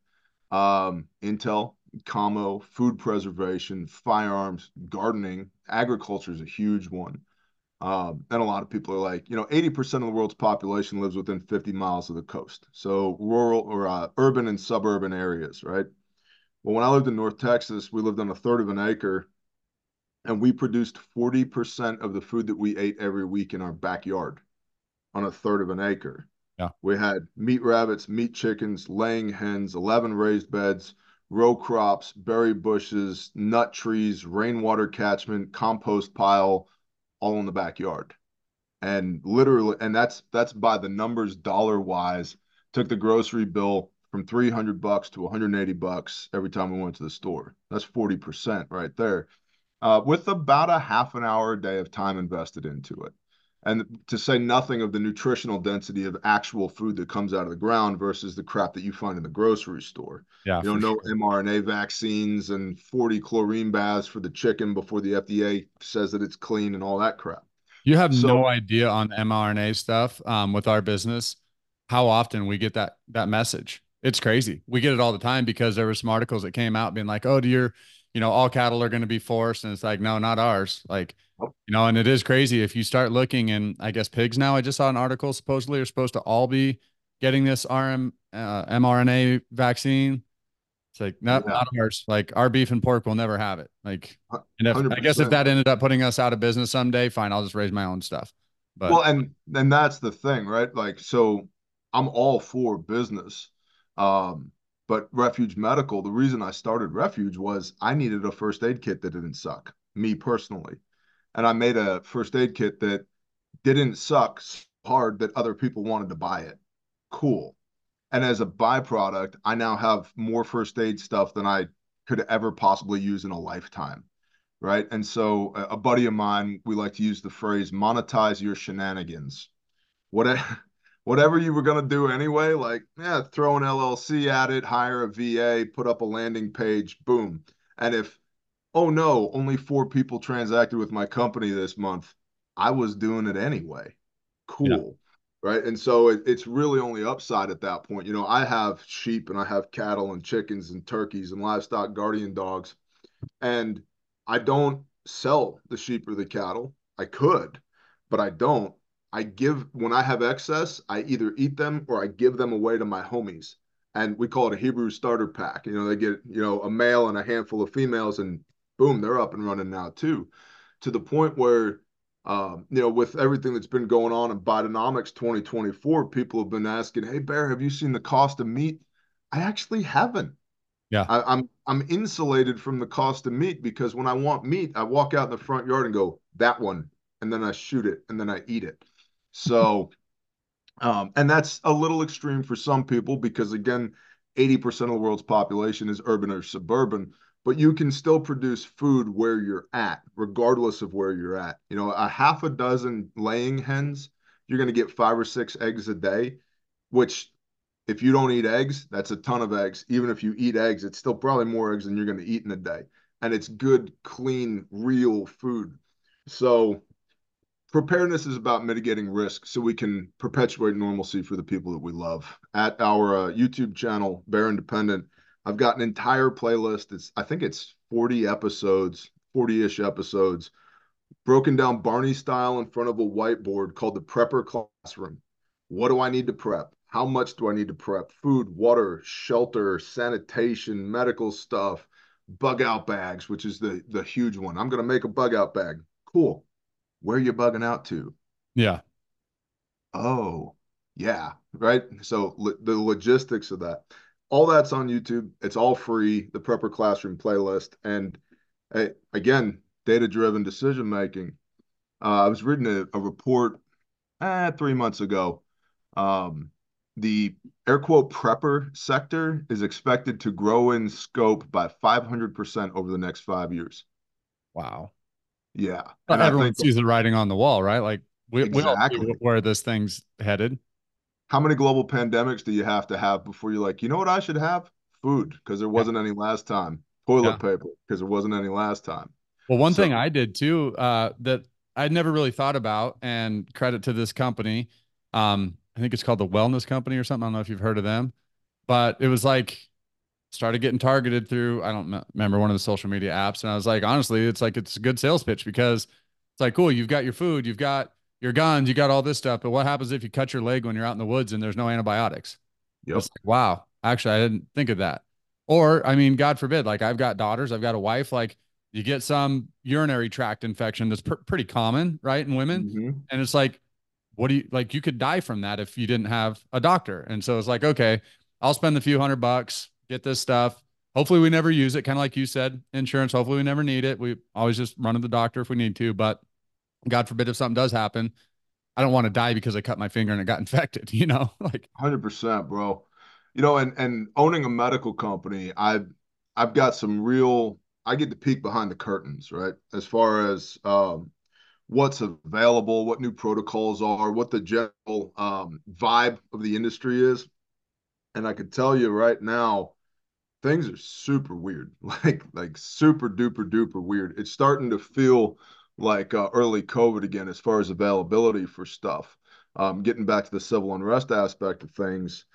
Intel, commo, food preservation, firearms, gardening, agriculture is a huge one. And a lot of people are like, 80% of the world's population lives within 50 miles of the coast. So rural or urban and suburban areas, right? Well, when I lived in North Texas, we lived on a third of an acre and we produced 40% of the food that we ate every week in our backyard on a third of an acre. Yeah. We had meat rabbits, meat chickens, laying hens, 11 raised beds, row crops, berry bushes, nut trees, rainwater catchment, compost pile, all in the backyard. And literally, and that's by the numbers dollar wise, took the grocery bill from $300 to $180 every time we went to the store. That's 40% right there, with about a half an hour a day of time invested into it. And to say nothing of the nutritional density of actual food that comes out of the ground versus the crap that you find in the grocery store. Yeah, for No sure. mRNA vaccines and 40 chlorine baths for the chicken before the FDA says that it's clean and all that crap. You have So no idea on mRNA stuff with our business, how often we get that message. It's crazy. We get it all the time because there were some articles that came out being like, "Oh, all cattle are going to be forced," and it's like, no, not ours. Like, and it is crazy if you start looking, and I guess pigs now. I just saw an article supposedly are supposed to all be getting this mRNA vaccine. It's like, nope, yeah, not ours. Like our beef and pork will never have it. Like, and if I guess if 100%. that ended up putting us out of business someday, fine, I'll just raise my own stuff. But Well, and that's the thing, right? Like, so I'm all for business. Um, but Refuge Medical, the reason I started Refuge was I needed a first aid kit that didn't suck, me personally. And I made a first aid kit that didn't suck so hard that other people wanted to buy it. Cool. And as a byproduct, I now have more first aid stuff than I could ever possibly use in a lifetime. Right. And so a buddy of mine, we like to use the phrase monetize your shenanigans. Whatever, whatever you were going to do anyway, like, yeah, throw an LLC at it, hire a VA, put up a landing page, boom. And if, oh no, only 4 people transacted with my company this month, I was doing it anyway. yeah, Cool. right? And so it's really only upside at that point. You know, I have sheep and I have cattle and chickens and turkeys and livestock guardian dogs, and I don't sell the sheep or the cattle. I could, but I don't. I give when I have excess, I either eat them or I give them away to my homies. And we call it a Hebrew starter pack. You know, they get, a male and a handful of females, and boom, they're up and running now too. To the point where, with everything that's been going on in Bidenomics 2024, people have been asking, "Hey, Bear, have you seen the cost of meat?" I actually haven't. Yeah. I'm insulated from the cost of meat because when I want meat, I walk out in the front yard and go, that one, and then I shoot it and then I eat it. So, and that's a little extreme for some people because again, 80% of the world's population is urban or suburban, but you can still produce food where you're at, regardless of where you're at. You know, a half a dozen laying hens, you're going to get 5 or 6 eggs a day, which if you don't eat eggs, that's a ton of eggs. Even if you eat eggs, it's still probably more eggs than you're going to eat in a day. And it's good, clean, real food. So preparedness is about mitigating risk so we can perpetuate normalcy for the people that we love. At our YouTube channel, Bear Independent, I've got an entire playlist. I think it's 40 episodes, 40-ish episodes, broken down Barney style in front of a whiteboard called the Prepper Classroom. What do I need to prep? How much do I need to prep? Food, water, shelter, sanitation, medical stuff, bug out bags, which is the huge one. I'm going to make a bug out bag. Cool. Where are you bugging out to? Yeah. Oh, yeah, right. So the logistics of that, all that's on YouTube. It's all free, the Prepper Classroom playlist. And again, data-driven decision making. I was reading a report 3 months ago. Um, the air quote prepper sector is expected to grow in scope by 500% over the next 5 years. Wow. Yeah. Well, And I everyone think sees the writing on the wall, right? Like we all see exactly where this thing's headed. how many global pandemics do you have to have before you're like, you know what I should have? Food, because there Yeah. wasn't any last time. Yeah. Toilet paper, because there wasn't any last time. Well, one So thing I did too, that I'd never really thought about, and credit to this company. I think it's called the Wellness Company or something. I don't know if you've heard of them, but it was like started getting targeted through, I don't remember one of the social media apps. And I was like, honestly, it's a good sales pitch because it's like, cool, you've got your food, you've got your guns, you got all this stuff. But what happens if you cut your leg when you're out in the woods and there's no antibiotics? yep, It's like, wow, actually, I didn't think of that. Or, I mean, God forbid, like I've got daughters, I've got a wife, like you get some urinary tract infection that's pretty common, right, in women. hmm And it's like, what do you like? You could die from that if you didn't have a doctor. And so it's like, okay, I'll spend the few $100, get this stuff. Hopefully, we never use it. Kind of like you said, insurance. Hopefully, we never need it. We always just run to the doctor if we need to. But God forbid if something does happen, I don't want to die because I cut my finger and it got infected, like, 100%, bro. And owning a medical company, I've got some real. I get to peek behind the curtains, right? As far as what's available, what new protocols are, what the general vibe of the industry is. And I could tell you right now, things are super weird, like super duper duper weird. It's starting to feel like early COVID again as far as availability for stuff. Getting back to the civil unrest aspect of things,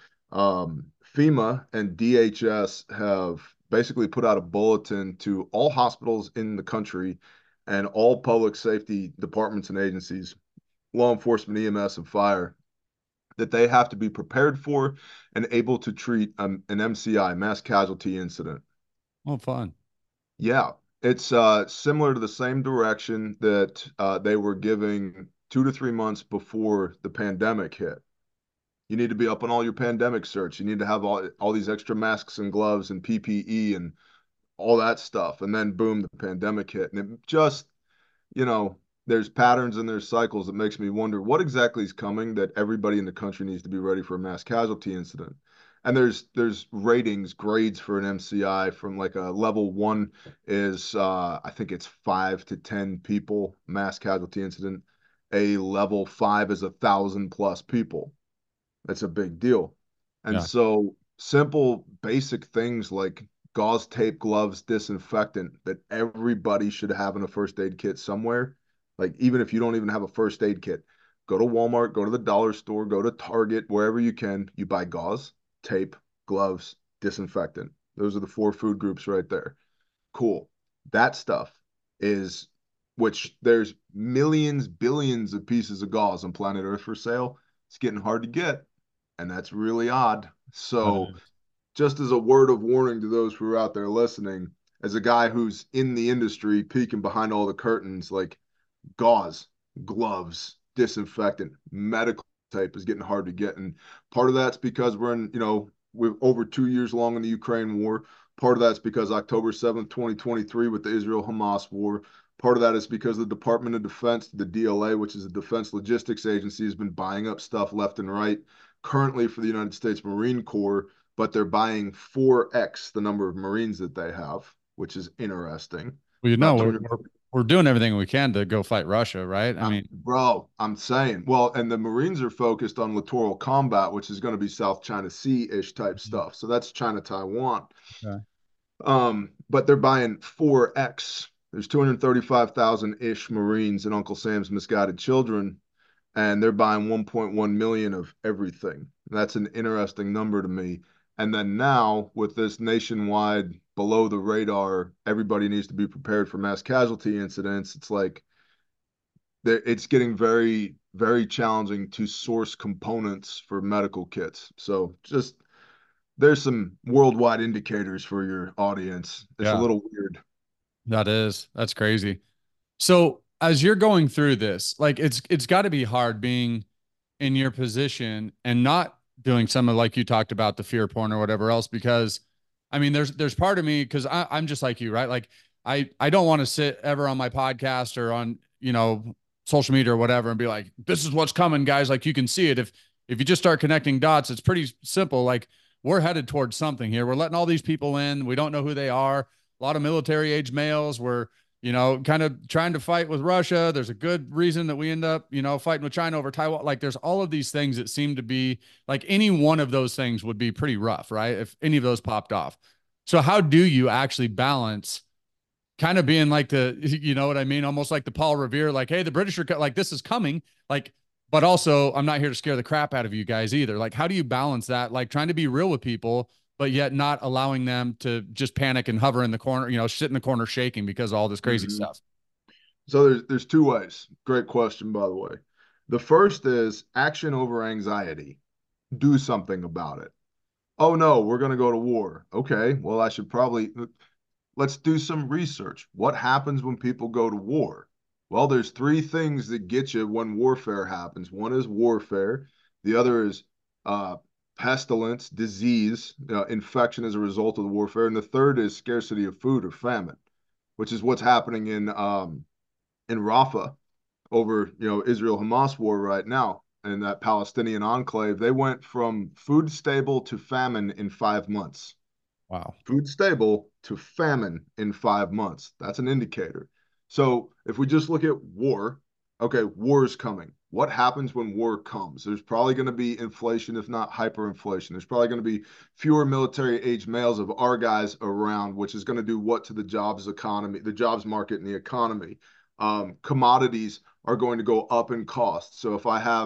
FEMA and DHS have basically put out a bulletin to all hospitals in the country and all public safety departments and agencies, law enforcement, EMS, and fire, that they have to be prepared for and able to treat an MCI, mass casualty incident. oh, fun. Yeah, it's similar to the same direction that they were giving 2 to 3 months before the pandemic hit. You need to be up on all your pandemic certs. You need to have all these extra masks and gloves and PPE and all that stuff. And then boom, the pandemic hit. And it just, you know, there's patterns and there's cycles that makes me wonder what exactly is coming that everybody in the country needs to be ready for a mass casualty incident. And there's ratings, grades for an MCI from like a level one is I think it's 5 to 10 people mass casualty incident. A level five is 1,000 plus people. That's a big deal. And Yeah. so simple, basic things like gauze, tape, gloves, disinfectant that everybody should have in a first aid kit somewhere. Like even if you don't even have a first aid kit, Go to Walmart, go to the dollar store, go to Target, wherever you can. You buy gauze, tape, gloves, disinfectant. Those are the four food groups right there. Cool. That stuff is, which there's millions, billions of pieces of gauze on planet Earth for sale. It's getting hard to get, and that's really odd. That So, is. just as a word of warning to those who are out there listening, as a guy who's in the industry, peeking behind all the curtains, like gauze, gloves, disinfectant, medical type is getting hard to get. And part of that's because we're in, we're over 2 years long in the Ukraine war. Part of that's because October 7th, 2023, with the Israel Hamas war. Part of that is because the Department of Defense, the DLA, which is a defense logistics agency, has been buying up stuff left and right currently for the United States Marine Corps, but they're buying 4x the number of Marines that they have, which is interesting. Well, About we're, 200. we're doing everything we can to go fight Russia, right? I mean, Bro, I'm saying, well, and the Marines are focused on littoral combat, which is going to be South China Sea-ish type stuff. So that's China, Taiwan. okay. But they're buying 4x. There's 235,000-ish Marines in Uncle Sam's Misguided Children, and they're buying 1.1 million of everything. That's an interesting number to me. And then now with this nationwide below the radar, everybody needs to be prepared for mass casualty incidents. It's like it's getting very, very challenging to source components for medical kits. So just there's some worldwide indicators for your audience. It's a Yeah, little weird. that's crazy. So as you're going through this, like it's got to be hard being in your position and not doing some of like you talked about the fear porn or whatever else because I mean there's part of me because I'm just like you, right? Like I don't want to sit ever on my podcast or on social media or whatever and be like, this is what's coming, guys. Like you can see it. If you just start connecting dots, it's pretty simple. Like we're headed towards something here. We're letting all these people in. We don't know who they are. A lot of military age males. We're kind of trying to fight with Russia. There's a good reason that we end up, fighting with China over Taiwan. Like there's all of these things that seem to be like any one of those things would be pretty rough, right? If any of those popped off. So how do you actually balance kind of being like you know what I mean? Almost like the Paul Revere, like, hey, the British are like, this is coming. Like, but also I'm not here to scare the crap out of you guys either. Like, how do you balance that? Like trying to be real with people, but yet not allowing them to just panic and hover in the corner, sit in the corner shaking because of all this crazy Mm-hmm. stuff. So there's two ways. Great question, by the way. The first is action over anxiety. Do something about it. Oh no, we're going to go to war. Okay, well, I should probably let's do some research. What happens when people go to war? Well, there's three things that get you when warfare happens. One is warfare. The other is uh, pestilence, disease, infection as a result of the warfare. And the third is scarcity of food or famine, which is what's happening in Rafah over, Israel Hamas war right now and that Palestinian enclave. They went from food stable to famine in 5 months. Wow. Food stable to famine in 5 months. That's an indicator. So if we just look at war, okay, war is coming. What happens when war comes? There's probably going to be inflation, if not hyperinflation. There's probably going to be fewer military age males of our guys around, which is going to do what to the jobs economy, the jobs market, and the economy. Commodities are going to go up in cost. So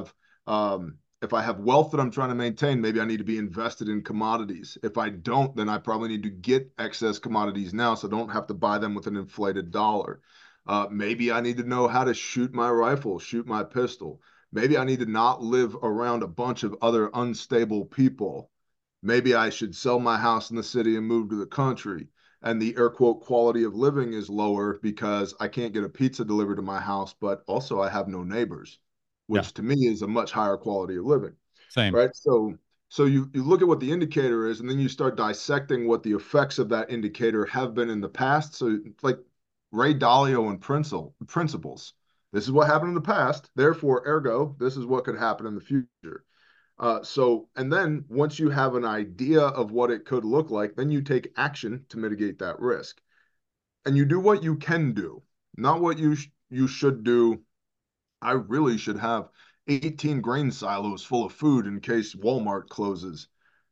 if I have wealth that I'm trying to maintain, maybe I need to be invested in commodities. If I don't, then I probably need to get excess commodities now so I don't have to buy them with an inflated dollar. Maybe I need to know how to shoot my rifle, shoot my pistol. Maybe I need to not live around a bunch of other unstable people. Maybe I should sell my house in the city and move to the country. And the air quote quality of living is lower because I can't get a pizza delivered to my house, but also I have no neighbors, Yeah. which to me is a much higher quality of living, Same. right? So you look at what the indicator is, and then you start dissecting what the effects of that indicator have been in the past. So like Ray Dalio and principles. This is what happened in the past. Therefore, ergo, this is what could happen in the future. And then once you have an idea of what it could look like, then you take action to mitigate that risk. And you do what you can do, not what you should do. I really should have 18 grain silos full of food in case Walmart closes.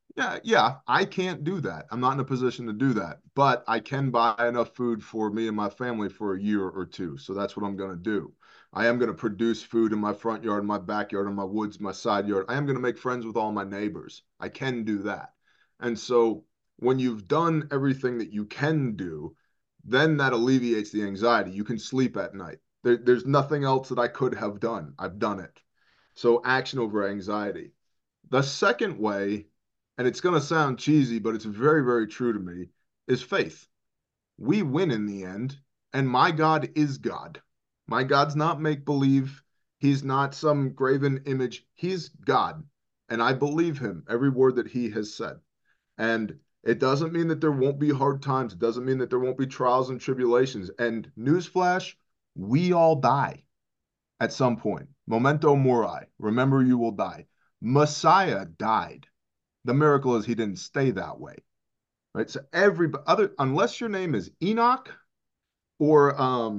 Yeah, I can't do that. I'm not in a position to do that, but I can buy enough food for me and my family for a year or two. So that's what I'm going to do. I am going to produce food in my front yard, in my backyard, in my woods, my side yard. I am going to make friends with all my neighbors. I can do that. And so when you've done everything that you can do, then that alleviates the anxiety. You can sleep at night. There's nothing else that I could have done. I've done it. So action over anxiety. The second way, and it's going to sound cheesy, but it's very, very true to me, is faith. We win in the end, and my God is God. My God's not make believe. He's not some graven image. He's God. And I believe him, every word that he has said. And it doesn't mean that there won't be hard times. It doesn't mean that there won't be trials and tribulations. And newsflash, we all die at some point. Memento mori. Remember, you will die. Messiah died. The miracle is he didn't stay that way, right? So every other, unless your name is Enoch or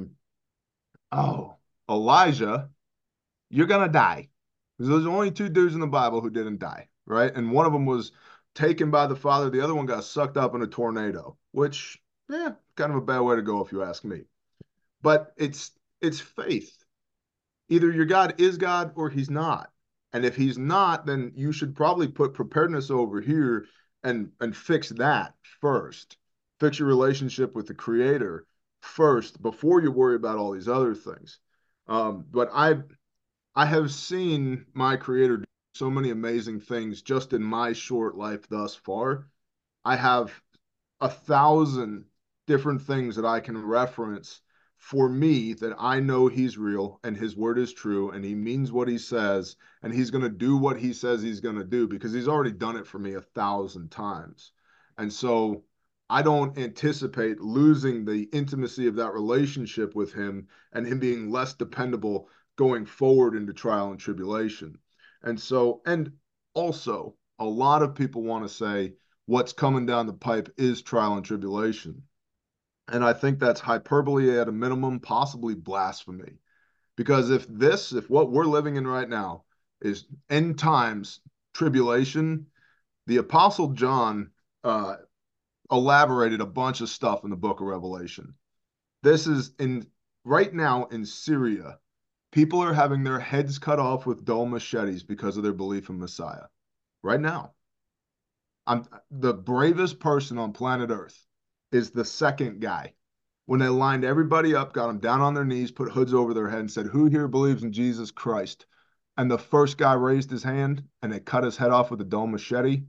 oh, Elijah, you're gonna die. Because there's only two dudes in the Bible who didn't die, right? And one of them was taken by the Father. The other one got sucked up in a tornado, which, yeah, kind of a bad way to go if you ask me. But it's faith. Either your God is God or he's not. And if he's not, then you should probably put preparedness over here and fix that first. Fix your relationship with the creator first before you worry about all these other things. But I have seen my creator do so many amazing things just in my short life thus far. I have 1,000 different things that I can reference for me that I know he's real and his word is true and he means what he says and he's going to do what he says he's going to do because he's already done it for me 1,000 times. And so I don't anticipate losing the intimacy of that relationship with him and him being less dependable going forward into trial and tribulation. And so, and also, a lot of people want to say, what's coming down the pipe is trial and tribulation. And I think that's hyperbole at a minimum, possibly blasphemy. Because if what we're living in right now is end times tribulation, the Apostle John uh, elaborated a bunch of stuff in the book of Revelation. This is in right now in Syria, people are having their heads cut off with dull machetes because of their belief in Messiah. Right now. I'm the bravest person on planet Earth is the second guy. When they lined everybody up, got them down on their knees, put hoods over their head, and said, "Who here believes in Jesus Christ?" And the first guy raised his hand and they cut his head off with a dull machete.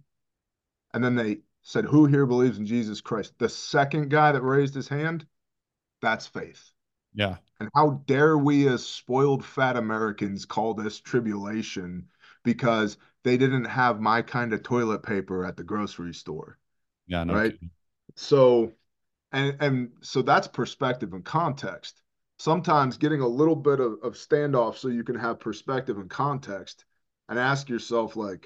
And then they said, "Who here believes in Jesus Christ?" The second guy that raised his hand, that's faith. Yeah. And how dare we as spoiled fat Americans call this tribulation because they didn't have my kind of toilet paper at the grocery store, Yeah. No right? kidding. So, and so that's perspective and context. Sometimes getting a little bit of standoff so you can have perspective and context and ask yourself, like,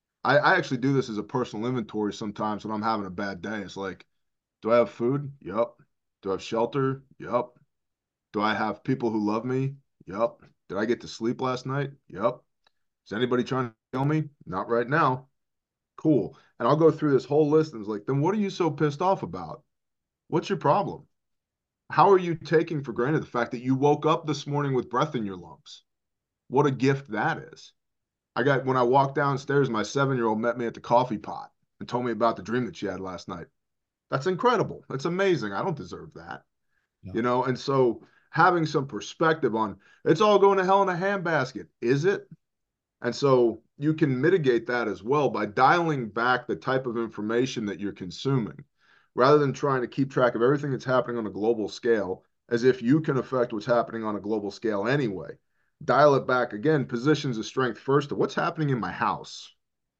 I actually do this as a personal inventory sometimes when I'm having a bad day. It's like, do I have food? Yep. Do I have shelter? Yep. Do I have people who love me? Yep. Did I get to sleep last night? Yep. Is anybody trying to kill me? Not right now. Cool. And I'll go through this whole list and it's like, then what are you so pissed off about? What's your problem? How are you taking for granted the fact that you woke up this morning with breath in your lungs? What a gift that is. When I walked downstairs, my 7-year-old met me at the coffee pot and told me about the dream that she had last night. That's incredible. That's amazing. I don't deserve that, Yeah. And so having some perspective on it's all going to hell in a handbasket. Is it? And so you can mitigate that as well by dialing back the type of information that you're consuming rather than trying to keep track of everything that's happening on a global scale as if you can affect what's happening on a global scale anyway. Dial it back again, positions of strength first to what's happening in my house.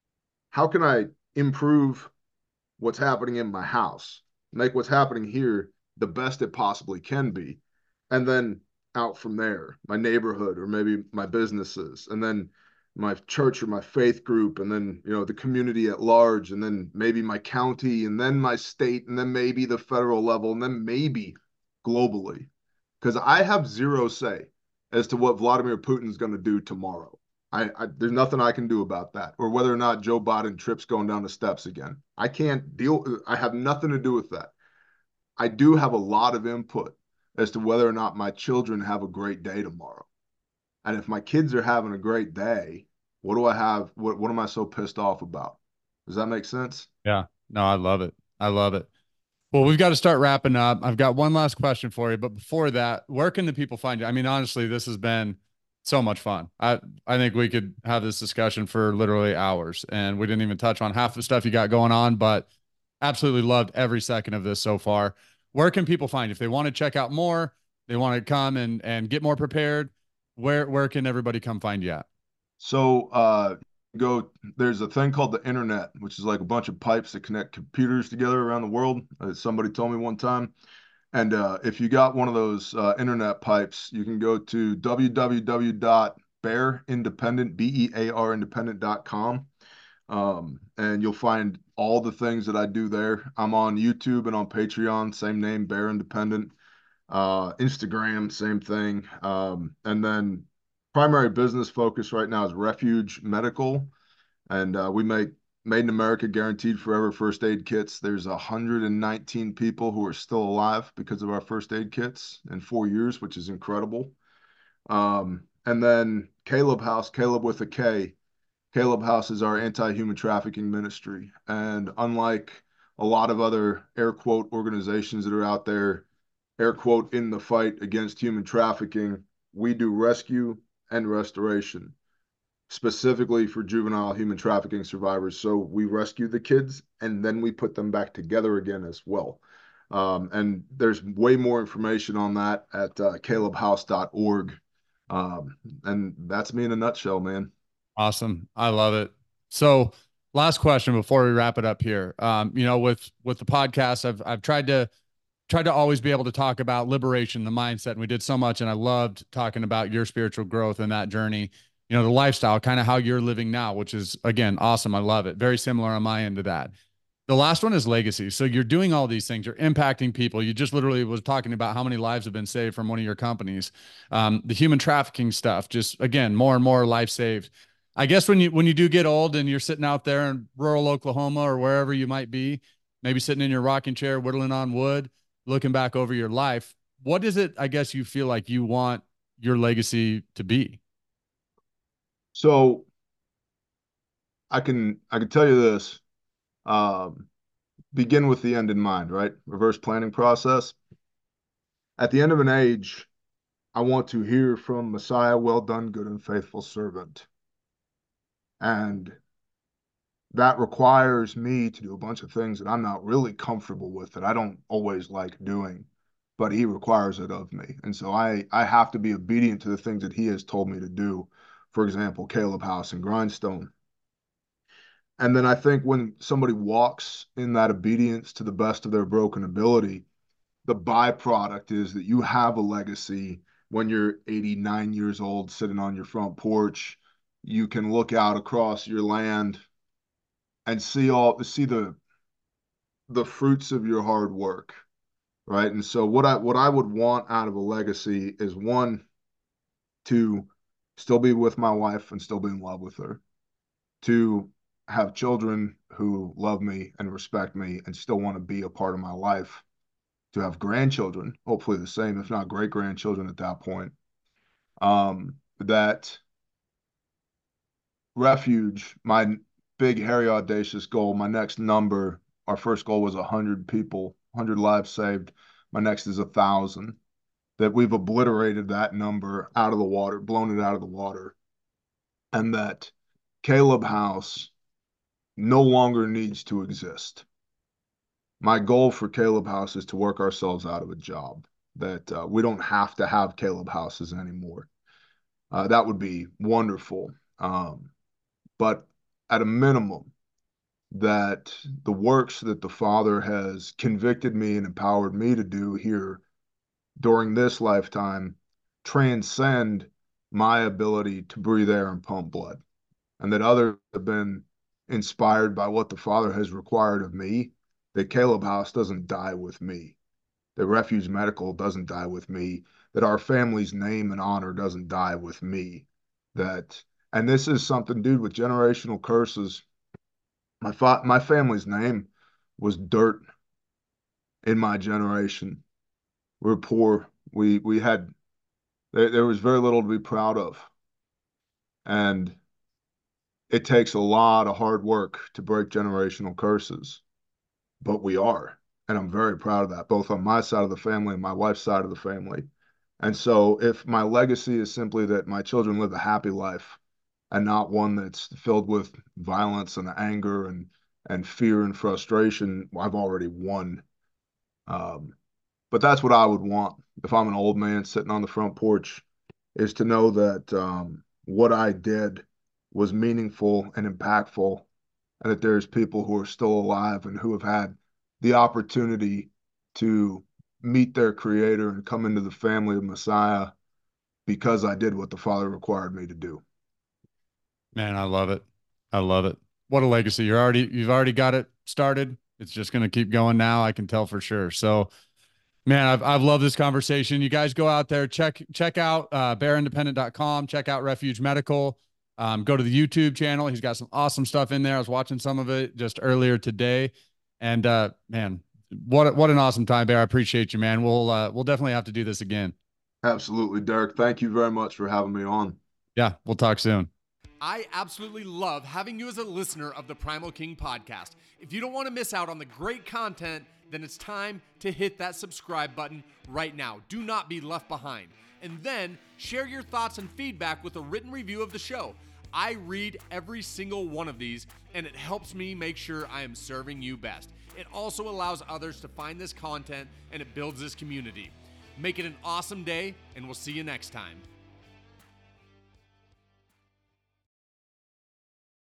How can I improve what's happening in my house, make what's happening here the best it possibly can be, and then out from there, my neighborhood or maybe my businesses, and then my church or my faith group, and then the community at large, and then maybe my county, and then my state, and then maybe the federal level, and then maybe globally. Because I have zero say as to what Vladimir Putin's going to do tomorrow. There's nothing I can do about that, or whether or not Joe Biden trips going down the steps again. I can't deal. I have nothing to do with that. I do have a lot of input as to whether or not my children have a great day tomorrow. And if my kids are having a great day, what do I have? What am I so pissed off about? Does that make sense? Yeah. No, I love it. I love it. Well, we've got to start wrapping up. I've got one last question for you, but before that, where can the people find you? I mean, honestly, this has been so much fun. I think we could have this discussion for literally hours, and we didn't even touch on half the stuff you got going on, but absolutely loved every second of this so far. Where can people find you if they want to check out more? They want to come and get more prepared. Where can everybody come find you at? So go there's a thing called the internet, which is like a bunch of pipes that connect computers together around the world. Somebody told me one time. And if you got one of those internet pipes, you can go to www.bearindependent, BEAR independent.com. And you'll find all the things that I do there. I'm on YouTube and on Patreon, same name, Bear Independent. Instagram, same thing. And then primary business focus right now is Refuge Medical, and we make made in America guaranteed forever first aid kits. There's 119 people who are still alive because of our first aid kits in 4 years, which is incredible. And then Caleb House, Caleb with a K. Caleb House is our anti-human trafficking ministry. And unlike a lot of other air quote organizations that are out there, air quote, in the fight against human trafficking, we do rescue and restoration, specifically for juvenile human trafficking survivors. So we rescue the kids and then we put them back together again as well. And there's way more information on that at calebhouse.org. And that's me in a nutshell, man. Awesome. I love it. So last question before we wrap it up here. With the podcast, I've tried to always be able to talk about liberation, the mindset. And we did so much. And I loved talking about your spiritual growth and that journey, the lifestyle, kind of how you're living now, which is, again, awesome. I love it. Very similar on my end to that. The last one is legacy. So you're doing all these things, you're impacting people. You just literally was talking about how many lives have been saved from one of your companies. The human trafficking stuff, just again, more and more life saved. I guess when you do get old and you're sitting out there in rural Oklahoma or wherever you might be, maybe sitting in your rocking chair, whittling on wood, looking back over your life, what is it, I guess, you feel like you want your legacy to be? So I can tell you this. Um, Begin with the end in mind, right? Reverse planning process. At the end of an age, I want to hear from Messiah, well done, good and faithful servant. And that requires me to do a bunch of things that I'm not really comfortable with, that I don't always like doing, but he requires it of me. And so I have to be obedient to the things that he has told me to do. For example, Caleb House and Grindstone. And then I think when somebody walks in that obedience to the best of their broken ability, the byproduct is that you have a legacy when you're 89 years old, sitting on your front porch. You can look out across your land and see the fruits of your hard work, right? And so what I would want out of a legacy is, one, to still be with my wife and still be in love with her. To have children who love me and respect me and still want to be a part of my life. To have grandchildren, hopefully the same, if not great grandchildren at that point. That refuge, my big, hairy, audacious goal, my next number, our first goal was 100 people, 100 lives saved. My next is 1,000. That we've obliterated that number out of the water, blown it out of the water. And that Caleb House no longer needs to exist. My goal for Caleb House is to work ourselves out of a job, that we don't have to have Caleb Houses anymore. That would be wonderful. But at a minimum, that the works that the Father has convicted me and empowered me to do here during this lifetime transcend my ability to breathe air and pump blood, and that others have been inspired by what the Father has required of me, that Caleb House doesn't die with me, that Refuge Medical doesn't die with me, that our family's name and honor doesn't die with me, that And this is something, dude, with generational curses. My family's name was dirt in my generation. We were poor. We had there was very little to be proud of. And it takes a lot of hard work to break generational curses, but we are. And I'm very proud of that, both on my side of the family and my wife's side of the family. And so if my legacy is simply that my children live a happy life and not one that's filled with violence and anger and fear and frustration, I've already won. Um, but that's what I would want if I'm an old man sitting on the front porch, is to know that what I did was meaningful and impactful, and that there's people who are still alive and who have had the opportunity to meet their creator and come into the family of Messiah because I did what the Father required me to do. Man, I love it. I love it. What a legacy. You've already got it started. It's just going to keep going now. I can tell for sure. So, man, I've loved this conversation. You guys go out there, check out bearindependent.com, check out Refuge Medical. Go to the YouTube channel. He's got some awesome stuff in there. I was watching some of it just earlier today. And man, what an awesome time, Bear. I appreciate you, man. We'll definitely have to do this again. Absolutely, Derek. Thank you very much for having me on. Yeah, we'll talk soon. I absolutely love having you as a listener of the Primal King podcast. If you don't want to miss out on the great content, then it's time to hit that subscribe button right now. Do not be left behind. And then share your thoughts and feedback with a written review of the show. I read every single one of these, and it helps me make sure I am serving you best. It also allows others to find this content, and it builds this community. Make it an awesome day, and we'll see you next time.